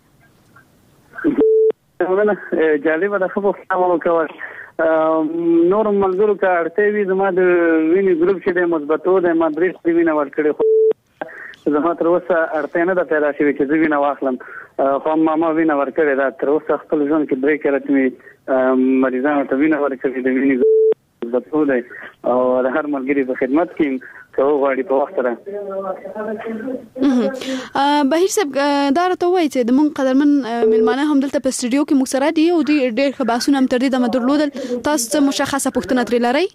ونه جالب ده خو خبرو کوي نور ملګرو کا اړتیا وي زما د وینې ګروپ چې د مثبتو د مدرسې وینه ورکړي زما تر اوسه اړتیا نه ده پیدا شوې چې زه وینه واخلم. خو ماما وینه ورکړې ده تر اوسه خپل ژوند کې درې کله چې مریضانو ته وینه ورکړې د وینې مثبتو دی او د هر ملګري په خدمت کې که وغواړي په وخت سره. بهیر صاحب دا راته وایي چې د مونږ قدرمن ملمانه هم دلته په سټوډیو کې موږ سره دي او دوی ډېر ښه بحثونه هم تر دې دمه درلودل. تاسو څه مشخصه پوښتنه ترې لرئ؟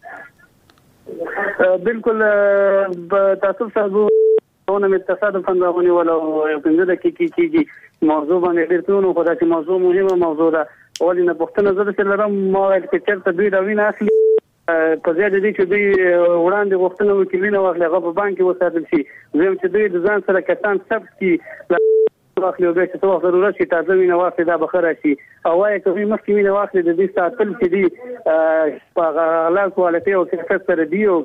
بالکل تاسو سره ونه مې تصادفاً راغونی ولا یو 15 دقیقې کېږي موضوع باندې ډېر څه نو خدای چې موضوع مهمه موضوع ده. ولې نه پوښتنه زه سره لرم ما چې چېرته دوی راوینه اخلي په ځای د دې چې دوی وړاندې غوښتنه وکړي وینه واخلي هغه په بانک کې وساتل شي. زم چې دوی د ځان سره کسان ثبت کړي واخلي او بیا چې څه وخت ضرورت شي تازه وینه واخلي دا به ښه راشي. او وایي که دوی مخکې وینه واخلي د دې ساتل چې دي په غلا کوالټي او کیفیت سره دی او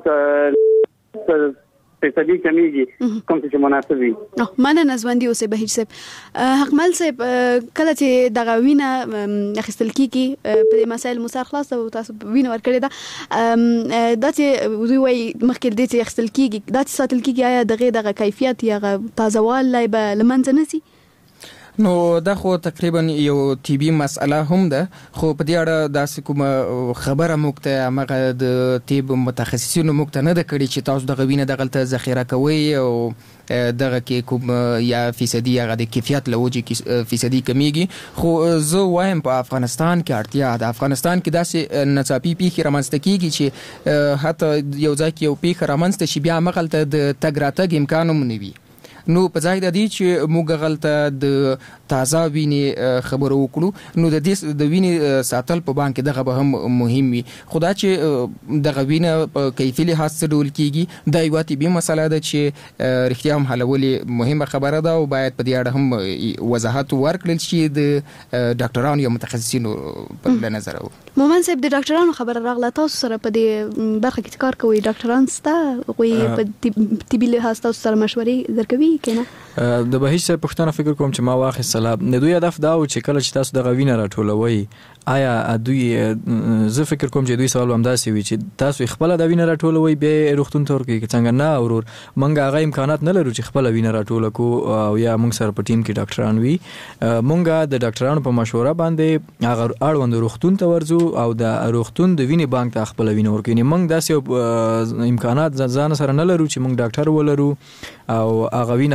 صدی کمیږي کوم څه مناسب وي. مننه ژوندۍ اوسئ بهیج صاحب. حقمل صاحب کله چې دغه وینه اخیستل کیږي په دې مسایل مسار خلاص او تاسو وینه ورکړی دا چې دوی وایي مخکې دې چې اخیستل کیږي دا چې ساتل کیږي آیا دغه کیفیت یا تازه والی به لمنځه نشي؟ نو دا خو تقریبا یو طبي مسأله هم ده خو په دې اړه داسې کومه خبره موږ ته هغه د طب متخصصینو موږ ته نه ده کړې چې تاسو دغه وینه دغلته ذخیره کوئ او دغه کې کوم یا فیصدي هغه د کیفیت له وجې فیصدي کمیږي. خو زه وایم په افغانستان کې اړتیا ده. افغانستان کې داسې ناڅاپي پیښې رامنځته کیږي چې حتی یو ځای کې یو پیښه رامنځته شي بیا مغلته د تګ راتګ امکان هم نه وي. نو په ځای د دې چې موږ غلطه د تازه وینې خبرو وکړو نو د دې د وینې ساتل په بانک دغه به هم مهم وي. خدا چې دغه وینه په کیفي لحاظ څه ډول کیږي دا یو طبي مسله ده چې رښتیا هم حلول مهمه خبره ده او باید په دې اړه هم وضاحت ورکړل شي د ډاکټرانو یا متخصصینو په نظر. مومن صاحب د ډاکټرانو خبره راغله تاسو سره په دې برخه کې کار کوي ډاکټران ستا کوئی په طبي لحاظ تاسو سره مشورې درکوي کنه؟ د بهیج صاحب پښتنه فکر کوم چې ما واخیستله د دوی هدف دا و چې کله چې تاسو دغه وینه راټولوي آیا دوی زه فکر کوم چې دوی سوال هم داسې وي چې تاسو خپل د وینه راټولوي به روغتون تور کې څنګه نه اورور مونږ هغه امکانات نه لرو چې خپل وینه راټول کو او یا مونږ سره په ټیم کې ډاکټران وي. مونږ د ډاکټرانو په مشوره باندې هغه اړوند روغتون ته ورځو او د روغتون د وینې بانک ته خپل وینه ورکوي. مونږ داسې امکانات ځان سره نه لرو چې مونږ ډاکټر ولرو او هغه وینه خپل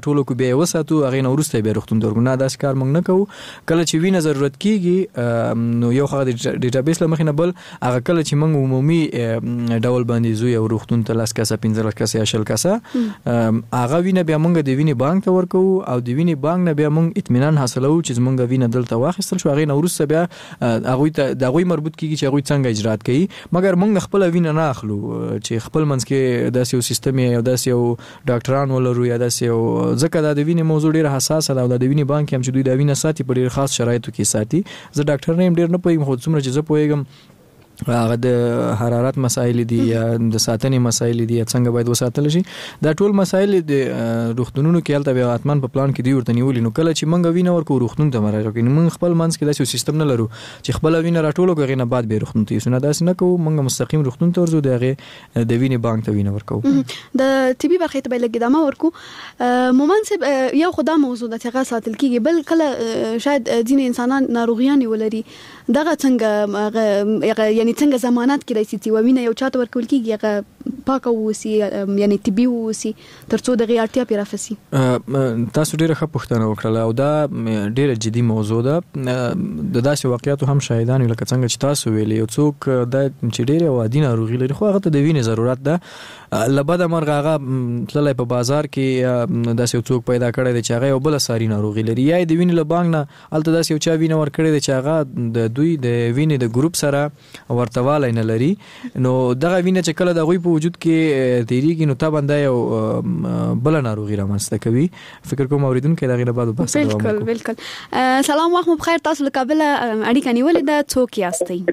راټولو کو بیا وساتو هغه نو ورسته بیا روغتون درګو نه داس کار موږ نه کوو کله چې وینه ضرورت کیږي نو یو خغه ډیټابیس لمخینه بل هغه کله چې موږ عمومي ډول باندې زو یو روغتون ته لاس کاسه 15 کاسه یا شل کاسه هغه وینه بیا موږ د وینې بانک ته ورکو او د وینې بانک نه بیا موږ اطمینان حاصلو چې موږ وینه دلته واخیستل شو هغه نو ورسته بیا هغه ته د هغه مربوط کیږي چې هغه څنګه اجرات کوي مګر موږ خپل وینه نه اخلو چې خپل منځ کې داسې یو سیستم یا داسې یو ډاکټران ولرو یا داسې یو ځکه د وینې موضوع ډیره حساسه ده او د وینې بانک هم چې دوی د وینې ساتي په ډیر خاص شرایطو کې ساتي زه ډاکټر نه ډیر نه پوهیم خو څومره چې زه پوهیږم هغه د حرارت مسایل دي یا د ساتنې مسایل دي څنګه باید وساتل شي دا ټول مسایل د روغتونونو کې الته بیا اتمن په پلان کې دی ورته نیولې نو کله چې موږ وینه ورکو روغتون ته مراجعه کوي موږ خپل منځ کې داسې سیستم نه لرو چې خپل وینه راټولو کوي نه بعد به روغتون ته یې نه داسې نه کوو موږ مستقیم روغتون ته ورځو دغه د وینې بانک ته وینه ورکو د طبي برخه ته بل ګدامه ورکو مومنسب یو خدای موضوع د څنګه ساتل کیږي بل کله شاید ځین انسانان ناروغیان ولري دغه څنګه یعنی څنګه ضمانت کړی چې وینه یو چاته ورکول کیږي هغه پاک اوسي یعنی طبي اوسي ترڅو د غیارتیا پیرافسي تاسو ډیره ښه پوښتنه وکړه او دا ډیره جدي موضوع ده د داسې واقعیاتو هم شاهدان لکه څنګه چې تاسو ویلي یو څوک د چې ډیره وادي ناروغي لري خو هغه ته د وینې ضرورت ده لبد مرغه هغه تللی په بازار کې داسې یو څوک پیدا کړی دی چې هغه یو بل ساري ناروغي لري یا د وینې له بانک نه الته داسې یو چا وینه ورکړی دی چې هغه د دوی د وینې د ګروپ سره ورتوالی نه لري نو دغه وینه چې کله د غوي په وجود کې تیریږي نو تا باندې یو بل ناروغي رامنځته کوي فکر کوم اوریدونکو دغه نه بعد بحث کوو بالکل سلام وخت بخیر تاسو له کابل اړیکه نیولې ده څوک یاستئ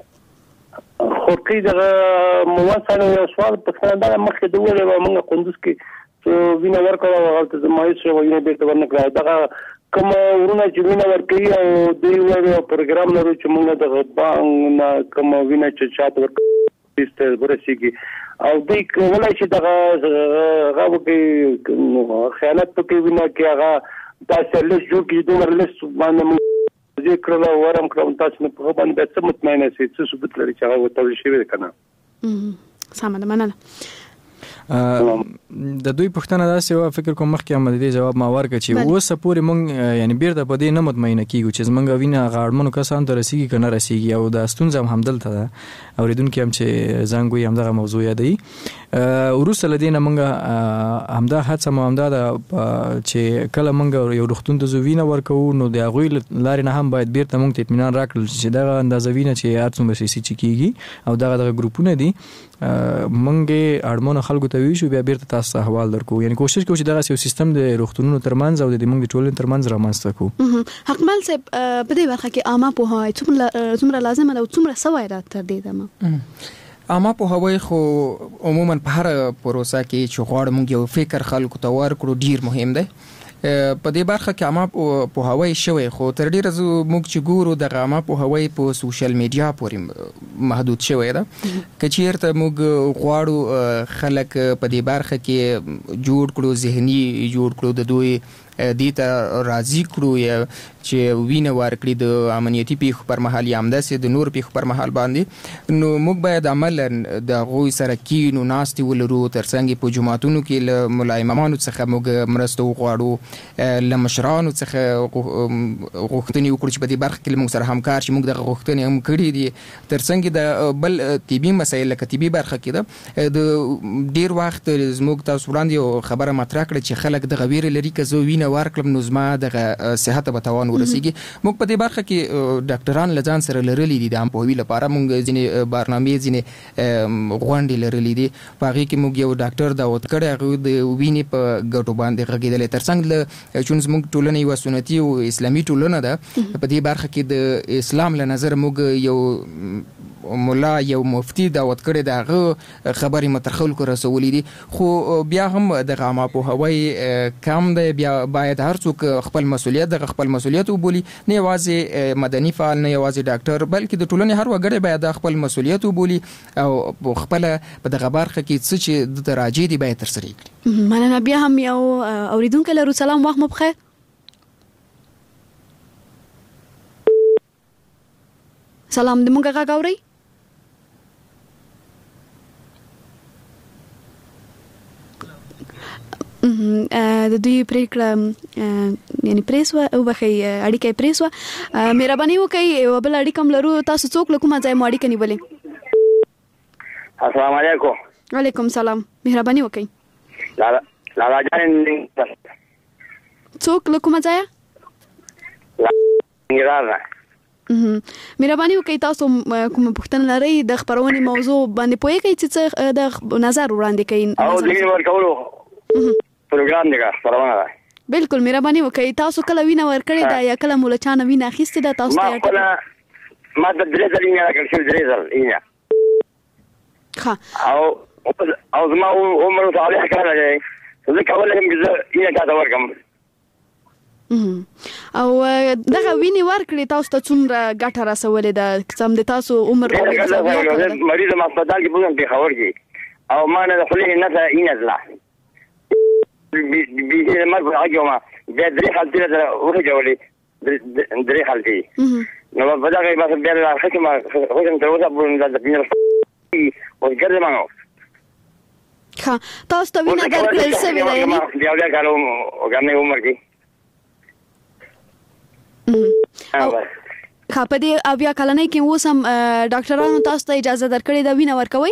خورکی دغه مواسانه یو سوال په څنګه دا مخکې د ویلې و موږ قندوز کې وینه ورکړه او هغه زمایي شو وینه بیرته ورنکړه دغه کوم ورونه چې وینه ورکړي او دوی یو پروګرام لري چې موږ د بانک نه کوم وینه چې چاته ورکړي ست ورسیږي او دوی کولای شي دغه هغه کې خیانت پکې وینه کې هغه تاسو له جوړ کې دومره لس باندې ذکر له ورم کړم تاسو نه په باندې څه مطمئنه سي څه ثبوت لري چې هغه وتوي شي کنه سم ده مننه د دوی پښتنه داسې و فکر کوم مخکې هم د دې جواب ما ورکړ چې اوس پورې مونږ یعنی بیرته په دې نه مطمئنه کیږو چې زمونږ وینه غاړمنو کسان ته رسیږي کنه رسیږي او د ستونزه هم دلته ده اوریدونکو هم چې زنګوي هم دغه موضوع یادي ورسره لدینه مونږ همدا هڅه مو همدا چې کله مونږ یو روغتون ته وینه ورکو نو د غوي لارې نه هم باید بیرته مونږ ته اطمینان راکړل چې دغه اندازه وینه چې ارڅوم سي کیږي او دغه ګروپونه دي مونږه اړمنو خلکو ته ویشو بیا بیرته تاسو احوال درکو یعنی کوشش کوو چې دغه یو سیستم د روغتونونو ترمنځ او د مونږ ټولنې ترمنځ رامنځته کوو حکمل صاحب په دې برخه کې عامه پوهه څومره لازمه ده او څومره سوای را تر دې دمه عامه پوهاوی خو عموما په هر پروسه کې چې غواړم موږ یو فکر خلکو ته ورکړو ډیر مهم دی په دې برخه کې عامه پوهاوی شوی خو تر ډیره موږ چې ګورو د عامه پوهاوی په سوشل میډیا پورې محدود شوی ده کچیرته موږ غواړو خلک په دې برخه کې جوړ کړو ذهني جوړ کړو د دوی دې ته راضي کړو یا چې وینه ورکړي د امنیتي پیښو پر مهال یا همداسې د نور پیښو پر مهال باندې نو موږ باید عملاً د هغوی سره کینو ناستې ولرو ترڅنګ په جوماتونو کې له ملا امامانو څخه موږ مرسته وغواړو له مشرانو څخه غوښتنې وکړو چې په دې برخه کې موږ سره همکار شي موږ دغه غوښتنې هم کړي دي ترڅنګ د بل طبي مسایل لکه طبي برخه کې ده د ډیر وخت زموږ تاسو وړاندې خبره مطرح کړه چې خلک دغه ویره لري که زه وینه ورکړم نو زما دغه صحت به تاوان ورسیږي موږ په دې برخه کې ډاکټران لزان سره لرلې دي د امپووي لپاره موږ ځینې برنامې ځینې غونډې لرلې دي په هغه کې موږ یو ډاکټر دعوت کړی هغه د وینې په ګټو باندې غږیدل ترڅنګ له چون زموږ ټولنه یو سنتي او اسلامي ټولنه ده په دې برخه کې د اسلام له نظر موږ یو مولا یو مفتی دعوت کړی دغه خبرې مترخل کو رسولې دي خو بیا هم د عامه پوهاوی کم دی بیا باید هر څوک خپل مسؤلیت وبولي نه یوازې مدني فعال نه یوازې ډاکټر بلکې د ټولنې هر وګړی باید خپل مسؤلیت وبولي او خپل په دغه برخه کې څه چې د راجې دی باید ترسره کړي مننه بیا هم یو اوریدونکو لرو سلام وخت مو بخیر سلام د مونږه غاوري د دوی پریکړه یعنی پریسوا او بخي اړیکه پریسوا مهرباني وکړئ یو بل اړیکه لرو تاسو څوک له کومه ځای مو اړیکه نیولې السلام علیکم وعلیکم السلام مهرباني وکړئ لالا جان څوک له کومه ځای نګران مهرباني وکړئ تاسو کوم پوښتنه لرئ د خبرونې موضوع باندې پوهیږئ چې د نظر وړاندې کوي او د ورکولو پروګرام دی خبرونه بالکل مهرباني وکړئ تاسو کله وینه ورکړې دا یا کله مولچانه وینه اخیستې ده تاسو ته ما د درېزل وینه راکړل درېزل وینه ها او زما عمر صالح کړل دی زه کولای شم چې وینه تاسو ورکم او دغه ویني ورکړې تاسو ته څومره ګټه رسولې ده سم د تاسو عمر مریض ما هسپتال کې بوزم په خبر کې او ما نه خپلې نه ته اینځلا به ما هغه ما د درې حالتي ده وره جوړې درې حالتي نو په دغه بس بیا راځم خو ته وځه په د دې او ګرځم نو ها تاسو ته وینه درکړل څه ویل یعنی بیا کارو وګڼې عمر کې په دې اویا کلنۍ کې اوس هم ډاکټرانو تاسو ته اجازه درکړې ده وینه ورکوي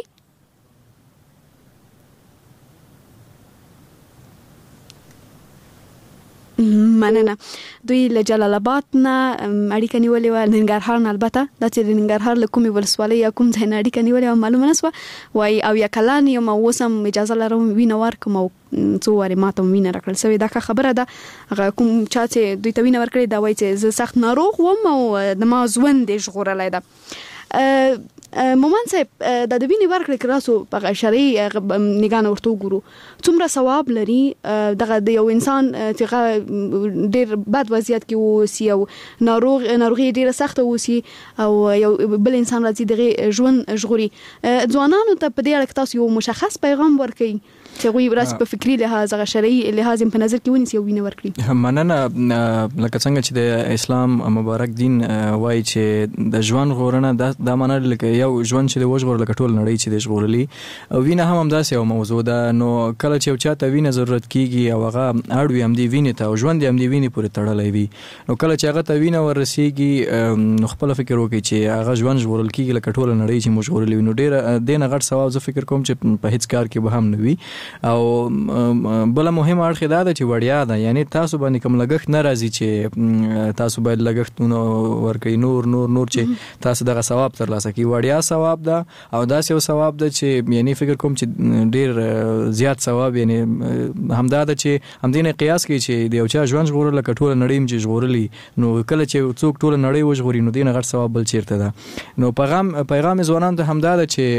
مننه دوی له جلال آباد نه اړیکه نیولې و ننګرهار نه البته دا چې د ننګرهار له کومې ولسوالۍ یا کوم ځای نه اړیکه نیولې و معلومه نه شوه وایي اویا کلن یم اوس هم اجازه لرم وینه ورکړم او څو وارې ماته وینه راکړل شوې دا خبره ده هغه کوم چا چې دوی ته وینه ورکړې دا وایي چې زه سخت ناروغ وم او د ما ژوند یې ژغورلی ده مومن صاحب د وینې ورکړې کراسو په شرعي نگاه ورته وګورو څومره ثواب لري دغه د یو انسان چې ډېر بد وضعیت کې وسی او ناروغي ډېره سخته وسی او یو بل انسان راځي دغه ژوند ژغوري ځوانانو ته په دې اړه تاسو یو مشخص پیغام ورکړئ چې غوي راځي په فکری لحاظ غ شرعي لحاظ په نظر کې ونیسي او وینه ورکړي مننه لکه څنګه چې د اسلام مبارک دین وایي چې د ژوند غوړنه د معنی لکه یو ژوند چې د وژغور لکه ټول نړۍ چې د ژغورلي او وینه هم داسې یو موضوع ده نو کله چې چاته وینه ضرورت کیږي او هغه اړوي هم دی وینه ته او ژوند هم دی وینه پورې تړلې وي نو کله چې هغه ته وینه ورسیږي نو خپل فکر وکړي چې هغه ژوند ژغورل کیږي لکه ټول نړۍ چې موږ ژغورلي نو ډیر دینه غټ ثواب زه فکر کوم چې په هیڅ کار کې به هم نه وي او بل مهم اړخ دا ده چې وړیا ده یعنی تاسو باندې کوم لګښت ناراضي چې تاسو باید لګښتونه ورکړئ نور چې تاسو دغه ثواب ترلاسه کړئ وړیا ثواب ده او داسې یو ثواب ده چې یعنی فکر کوم چې ډیر زیات ثواب یعنی همدا ده چې همدینه قیاس کوي چې د یو چا ژوند ژغورل لکه ټول نړۍ چې ژغورلي نو کله چې څوک ټول نړۍ وژغوري نو دینه غټ ثواب بل چیرته ده نو پیغام ځوانانو ته همدا ده چې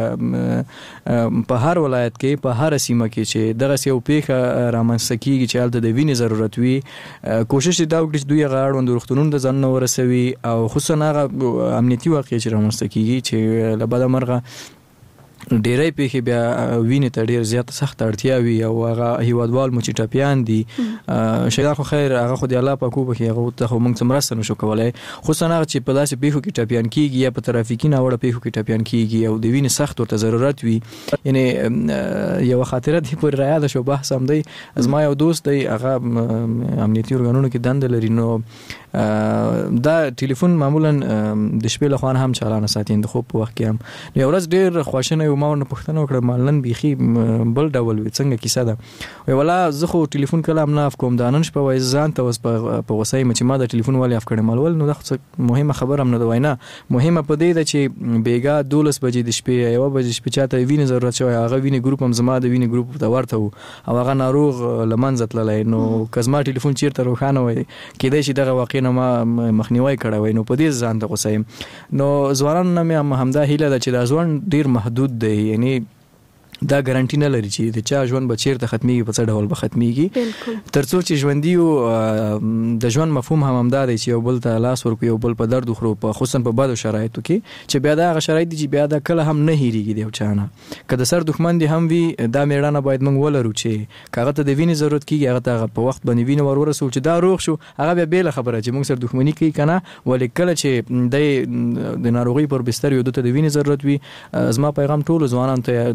په هر ولایت کې په هر سیمه کې چې دغه یو پیښه رامنځته کیږي چې هلته د وینې ضرورت وي کوشش دا وکړي چې دوی هغه اړوند روغتونونو ته ځان ورسوي او خصوصا هغه امنیتي واقعې چې رامنځته کیږي چې له بده مرغه ډېرې پیښې بیا وینې ته ډېر زیات سخت اړتیا وي او هغه هیوادوال مو چې ټپیان دي شیدا خو خیر هغه خو دی الله پاک وبخي هغه ته خو موږ څومره نشو کولای خصوصا هغه چې په داسې پیښو کې ټپیان کیږي یا په ترافیکي ناوړه پیښو کې ټپیان کیږي او د وینې سخت ورته ضرورت وي یعنی یو خاطره دی پر را یاد شو بحث هم دی زما یو دوست دی هغه امنیتي ارګانونو کې دنده لري نو دا ټلیفون معمولا د شپې له خوانه هم چالانه ساتي د خوب په وخت کې هم یو ورځ ډېر خوشنه یو ما ورنه پوښتنه وکړه مالن بيخي بل ډول وي څنګه کیسه ده وی ولا زه خو ټلیفون کلام نه اف کوم دا نن شپه وای ځان ته وس په وسای مې چې ما د ټلیفون والی اف کړم مال نو دا مهمه خبر هم نه دی وینا مهمه په دې ده چې بیګا 12 بجې د شپې یو بجې شپې چاته وینې ضرورت شوی هغه وینې ګروپ هم زما د وینې ګروپ ته ورته او هغه ناروغ لمنځه تللی نو کزما ټلیفون چیرته روښانه وای کېدای شي دغه واقع نه ما مخنیوي کړی وای نو په دې ځان ته غوسه نو ځوانانو نه مې همدا هیله ده چې دا ځوان ډیر محدود دی یعنی دا ګارانټی نه لري چې د چا ژوند به چیرته ختميږي په څه ډول به ختميږي ترڅو چې ژوندیو د ژوند مفهوم هم همدا دی چې یو بل ته لاس ورکو یو بل په درد خورو په خصوصا په بدو شرایطو کې چې بیا دا شرایط دي چې بیا دا کله هم نه هېریږي دی او چانه کله سر دښمن دي هم وي دا میړانه باید موږ ولرو چې کاغه ته د وینې ضرورت کیږي هغه ته په وخت باندې وینې ورسول چې دا روغ شو هغه بیا له خبره چې موږ سر دښمنی کوي کنه ولې کله چې د ناروغي پر بستر یو د وینې ضرورت وي زما پیغام ټول ځوانانو ته د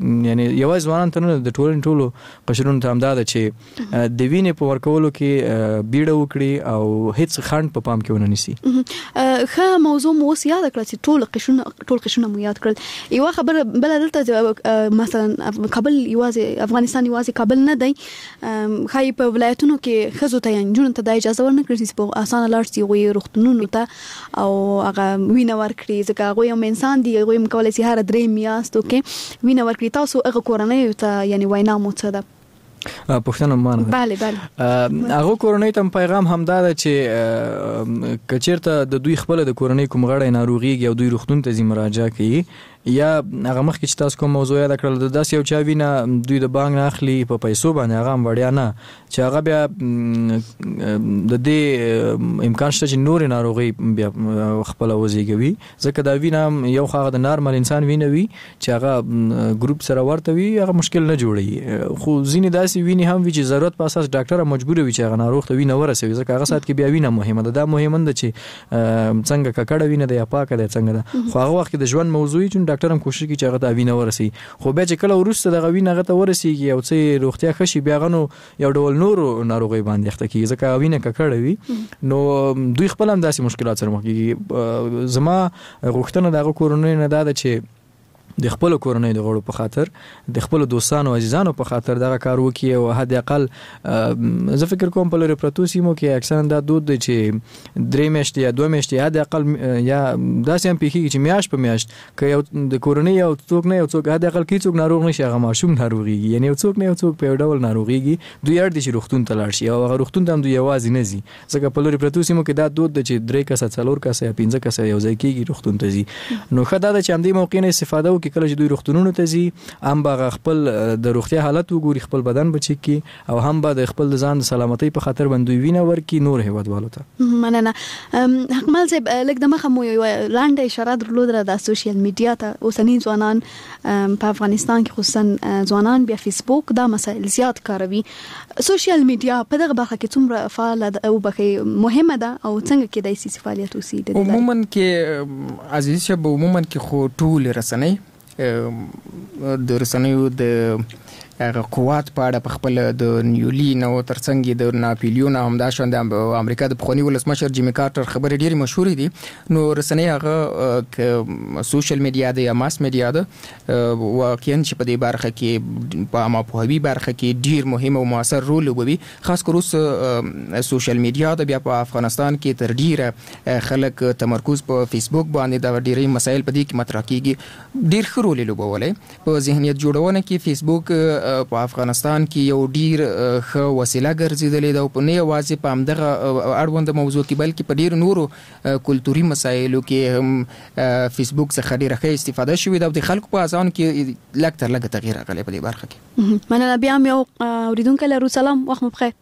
یعنی یوازې ځوانان ته نه د ټولو قشرونو ته همدا ده چې د وینې په ورکولو کې بیړه وکړي او هیڅ خنډ په پام کې ونه نیسي. ښه موضوع مو اوس یاد کړل چې ټول قشرونه مو یاد کړل. یو خبره بل دلته مثلا کابل یوازې افغانستان یوازې کابل نه دی، خای په ولایتونو کې خزو ته جنونو ته د اجازه ورنکړي چې په اسانه لاړ شي غوي روغتونونو ته او هغه وینه ورکړي، ځکه هغه یو انسان دی، هغه مکولای شي هر 3 میاشتو کې وینه ورکړي. تاسو هغه کورنۍ ته یعنی وینا مو څه ده؟ پښتنه مانه بله هغه کورنۍ ته پیغام همدا ده چې کچیرته د دوی خپل د کورنۍ کوم غړی ناروغيږي او دوی روغتون ته ځي مراجعه کوي، یا هغه مخکې چې تاسو کوم موضوع یاد کړل د داس یو چا وینا دوی د بانک نه اخلي په پیسو باندې، هغه وړیا نه چې هغه بیا د دې امکان شته چې نور ناروغي بیا خپل وزيږوي، ځکه دا وینا یو خاغه د نارمل انسان وینا وي چې هغه ګروپ سره ورته وي، هغه مشکل نه جوړي. خو ځینې داسې ویني هم وي چې ضرورت په اساس ډاکټر مجبور وي چې هغه ناروغ ته وینا ورسوي، ځکه هغه سات کې بیا وینا مهمه ده. دا مهمه ده چې څنګه ککړه وینه ده یا پاکه ده څنګه ده. خو هغه وخت د ژوند موضوع چې ډاکټر هم کوشش کوي چې هغه ته وینه ورسي، خو بیا چې کله ورسته د وینه هغه ته ورسیږي او څه روغتیا خشي بیا غنو یو ډول نورو ناروغي باندې اخته کیږي، ځکه وینه ککړه وي. نو دوی خپل هم داسې مشکلات سره مخ کیږي. زما غوښتنه دغه کورونو نه ده چې د خپل کورنۍ د غړو په خاطر د خپل دوستانو او عزیزانو په خاطر دغه کار وکي، او حد اقل زه فکر کوم په لری پروتو سیمو کې اکثرا دا دود دی چې 3 میاشتې یا 2 میاشتې حد اقل یا داسې هم پیږي چې میاشت په میاشت که یو د کورنۍ یو څوک نه یو څوک حد اقل کې څوک ناروغ نشي، هغه ماشوم ناروغيږي، یعنی یو څوک نه یو څوک په ډول ناروغيږي، دوی اړ دي چې روغتون ته لاړ شي او هغه روغتون ته هم دوی یوازې نه ځي، ځکه په لری پروتو سیمو کې دا دود دی چې 3 کسه 4 کسه یا 5 کسه یو ځای کېږي روغتون ته ځي. نو خدای دا چې هم دې موقع نه استفاده وکړي کله چې دوی روغتون ته ځي، هم به خپل د روغتیا حالت وګوري، خپل بدن بچي کی، او هم به د خپل ځان سلامتۍ په خاطر باندې وینه ورکي نور هیوادوالو ته. مننه. حکمل صاحب لکه د مخه مو یو لاندې اشاره درلوده د سوشل میډیا ته. اوسنی ځوانان په افغانستان کې خصوصا ځوانان بیا فیسبوک دا مسایل زیات کاروي. سوشل میډیا په دغه برخه کې څومره فعال او بخې مهمه ده او څنګه کې د سیاسي فعالیت وسیله ده؟ عموما کې عزیز شب عموما کې خو ټول رسنۍ د رسنیو د قوات په اړه په خپل د نیولین او ترڅنګ د ناپلیون هم دا شاند امریکا د پخوانی ولسمشر جیمی کارټر خبرې ډېری مشهور دي. نو رسنۍ هغه سوشل میډیا د یا ماس میډیا ده واقعا چې په دې برخه کې په عامه پوهاوي برخه کې ډېر مهم او موثر رول لوبوي، خاص کر اوس سوشل میډیا د بیا په افغانستان کې تر ډیره خلک تمرکز په فیسبوک باندې دا ډېری مسایل په دې کې مطرح کیږي، ډېر ښه رول لوبولې په ذهنیت جوړونه کې. فیسبوک په افغانستان کې یو ډیر ښه وسیله ګرځیدلې ده او په نه یوازې په همدغه اړوند موضوع کې بلکې په ډیر نورو کلتوري مسایلو کې هم فیسبوک څخه ډیره ښه استفاده شوې ده او د خلکو په اذهان کې لږ تر لږه تغییر راغلی په دې برخه کې. مننه. بیا هم یو اوریدونکی لرو. سلام، وخت مو بخیر.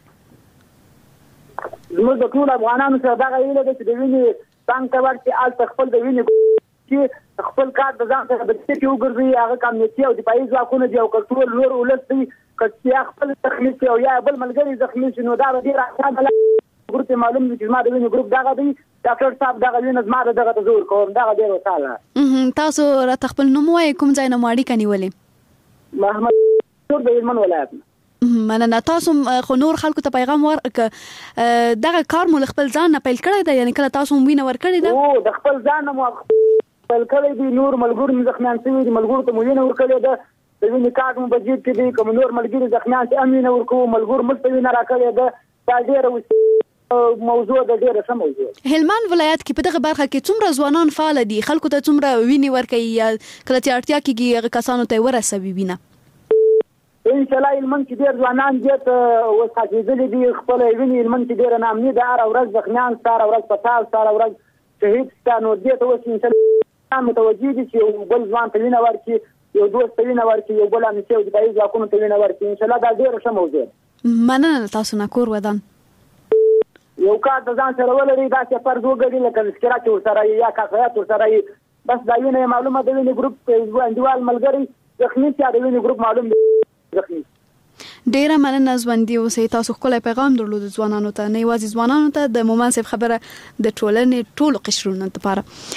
زموږ د ټول افغانانو سره دغه ویل ده چې د وینې څنګه ورته آل خپل د وینې چې خپل کار د ځان سره د څه وګرځي، هغه کامیابی او د پایز واکونه دی او کلتور لور ولستي کچیا خپل تخنیک او یا بل ملګری زخمی شنو دا ډیر اسانه ګروپ معلوم دي چې ما د وینې ګروپ دغه دی ډاکټر صاحب دغه وینې ما دغه زور کوم دغه ډیر وساله. تاسو را خپل نوم وای کوم ځای نه ماړی کني ولې؟ محمد نور د هلمند ولایت. مننه. تاسو خو نور خلکو ته پیغام ورک دغه کار مو خپل ځان نه پیل کړی دی، یعنی کله تاسو وینه ور کړی دی؟ او د خپل ځان نه مو پیل کړی دی، نور ملګرو مې زخمیان شوي دي، ملګرو ته مو وینه ور کړی ده، د وینې کارت مو په جیب کې دی، کوم نور ملګري زخمیان چې هم وینه ورکوو، ملګرو موږ ته وینه راکړې ده. دا ډېره موضوع ده، ډېره ښه موضوع. هلمند ولایت کې په دغه برخه کې څومره ځوانان فعال دي؟ خلکو ته څومره وینې ورکوي یا کله چې اړتیا کېږي هغه کسانو ته ورسوي وینه؟ ان شاء الله هلمند کې ډېر ځوانان دې وساتېدلي دي، خپل وینې هلمند کې ډېره نامني ده، هره ورځ زخمیان شته، هره ورځ فساد شته، هره ورځ شهید شته. نو دې ته اوس ان شاء الله متوجه دي چې یو بل ځوان ته وینه ورکړي، یو دوست ته وینه ورکړي، یو بل امنیتي او دفاعي ځواکونو ته وینه ورکړي. ان شاء الله دا ډېره ښه موضوع ده. مننه. تاسو نه کور ودان یو کار د ځان سره ولري، داسې فرض وګڼي لکه تذکره چې ورسره یا کافیات ورسره بس دا وینه معلومه د وینې ګروپ انډیوال ملګری زخمي چې د وینې ګروپ معلوم دی زخمي. ډیره مننه ژوندي اوسئ. تاسو خپل پیغام درلود ځوانانو ته، نه یوازې ځوانانو ته، د مومن صاحب خبره د ټولنې ټولو قشرونو لپاره.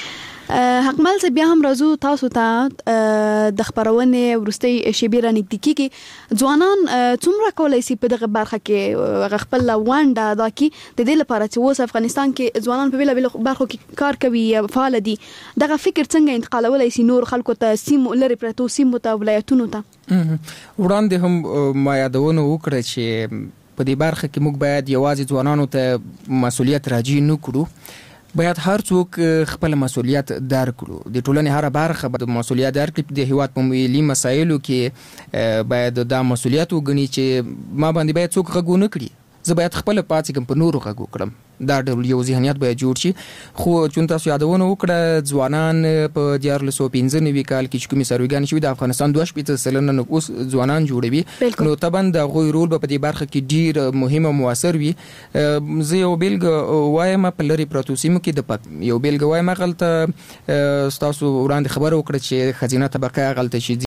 حقمل سه بیا هم راځو تاسو ته د خبرونه ورستي شبيره نږدې کیږي ځوانان څومره کولای شي په دغه برخه کې خپل وانډه دا کی د دې لپاره چې اوس افغانستان کې ځوانان په بیلابل برخو کې کار کوي فعال دي دغه فکر څنګه انتقالولای شي نور خلکو ته سیم لري پرتو سیمو ته ولایتونو ته وړاندې هم ما یادونه وکړه چې په دې برخه کې موږ باید یوازې ځوانانو ته مسؤلیت راجع نه کړو باید هر څوک خپل مسؤلیت درک کړو د ټولنې هر برخه باید مسؤلیت درک کړي د هیواد په ملي مسایلو کې باید دا مسؤلیت وګڼي چې ما باندې باید څوک غږ نه کړي زه باید خپل پاتې کوم په نورو غږ وکړم دا ډول یو ذهنیت باید جوړ شي خو چون تاسو یادونه وکړه ځوانان په 1495 کال کې چې کومي سروګان شوی د افغانستان 2.3% نفوس ځوانان جوړوي نو طبعا د غوي رول په دې برخه کې ډیر مهم او موثر وي زه یو بیلګه وایم په لری پروتوسیمو کې د یو بیلګه وایم غلطه تاسو وړاندې خبر وکړه چې خزینه طبقه غلطه شي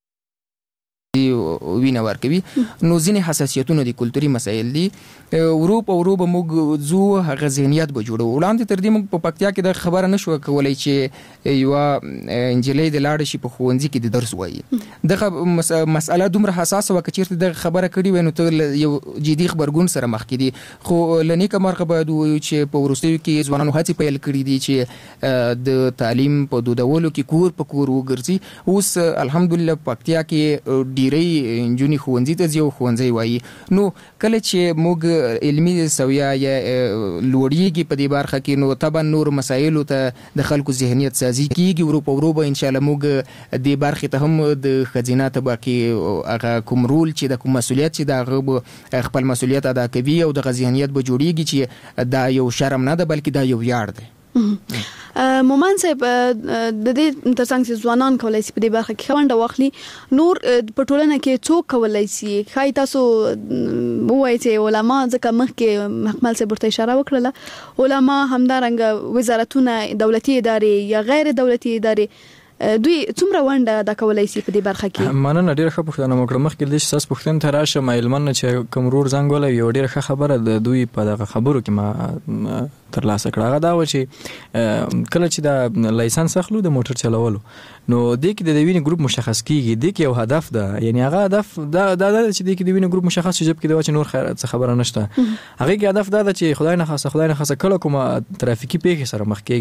وینه ورکوي نو ځینې حساسیتونه د کلتوري مسایل دي اروپا موږ زو هغه ذهنیت به جوړو وړاندې تر دې موږ په پکتیا کې د خبره نشو کولای چې یو انجلۍ د لاړ شي په خوندې کې د درس وایي دغه مسأله دومره حساسه وکړي چې د خبره کړي وینو ته یو جدي خبرګون سره مخ کې دي خو لنیکه مرغه باید چې په ورستیو کې ځوانانو هڅې پیل کړي دي چې د تعلیم په دودولو کې کور په کور وګرځي اوس الحمدلله پکتیا کې ډیری انجونی خوندې ته یو خوندې وایي نو کله چې موږ علمي سویا یا لوړیږي په دې برخه کې نو طبعا نور مسایلو ته د خلکو ذهنیت سازي کیږي اروپا ان شاء الله موږ د برخه ته هم د خزینه طبقه هغه کوم رول چې د کوم مسؤلیت چې د خپل مسؤلیت ادا کوي او د ذهنیت به جوړیږي چې دا یو شرم نه ده بلکې دا یو ویاړ دی مومن صاحب د دې ترڅنګ چې ځوانان کولای شي په دې برخه کې خونده واخلي نور په ټولنه کې څوک کولای شي خای تاسو وایي چې علما ځکه مخکې محمل صاحب ورته اشاره وکړه علما همدارنګه وزارتونه دولتي ادارې یا غیر دولتي ادارې دوی څومره ونده د کولای شي په دې برخه کې مننه ډیره ښه پوښتنه وکړه مخکې د شخص پوښتنه ته راشه مېلمن چې کومرور زنګ ولا یو ډیره ښه خبره د دوی په دغه خبرو کې ما تر لاسه کړه دا و چې کله چې د لایسنس اخلو د موټر چلولو نو د کې د وینې ګروپ مشخص کیږي د کې یو هدف ده یعنی هغه هدف دا چې د کې د وینې ګروپ مشخص شي چې د نور څه خبره نشته هغه کې هدف دا ده چې خدای نه خاصه کله کومه ترافیکي پیښه سره مخ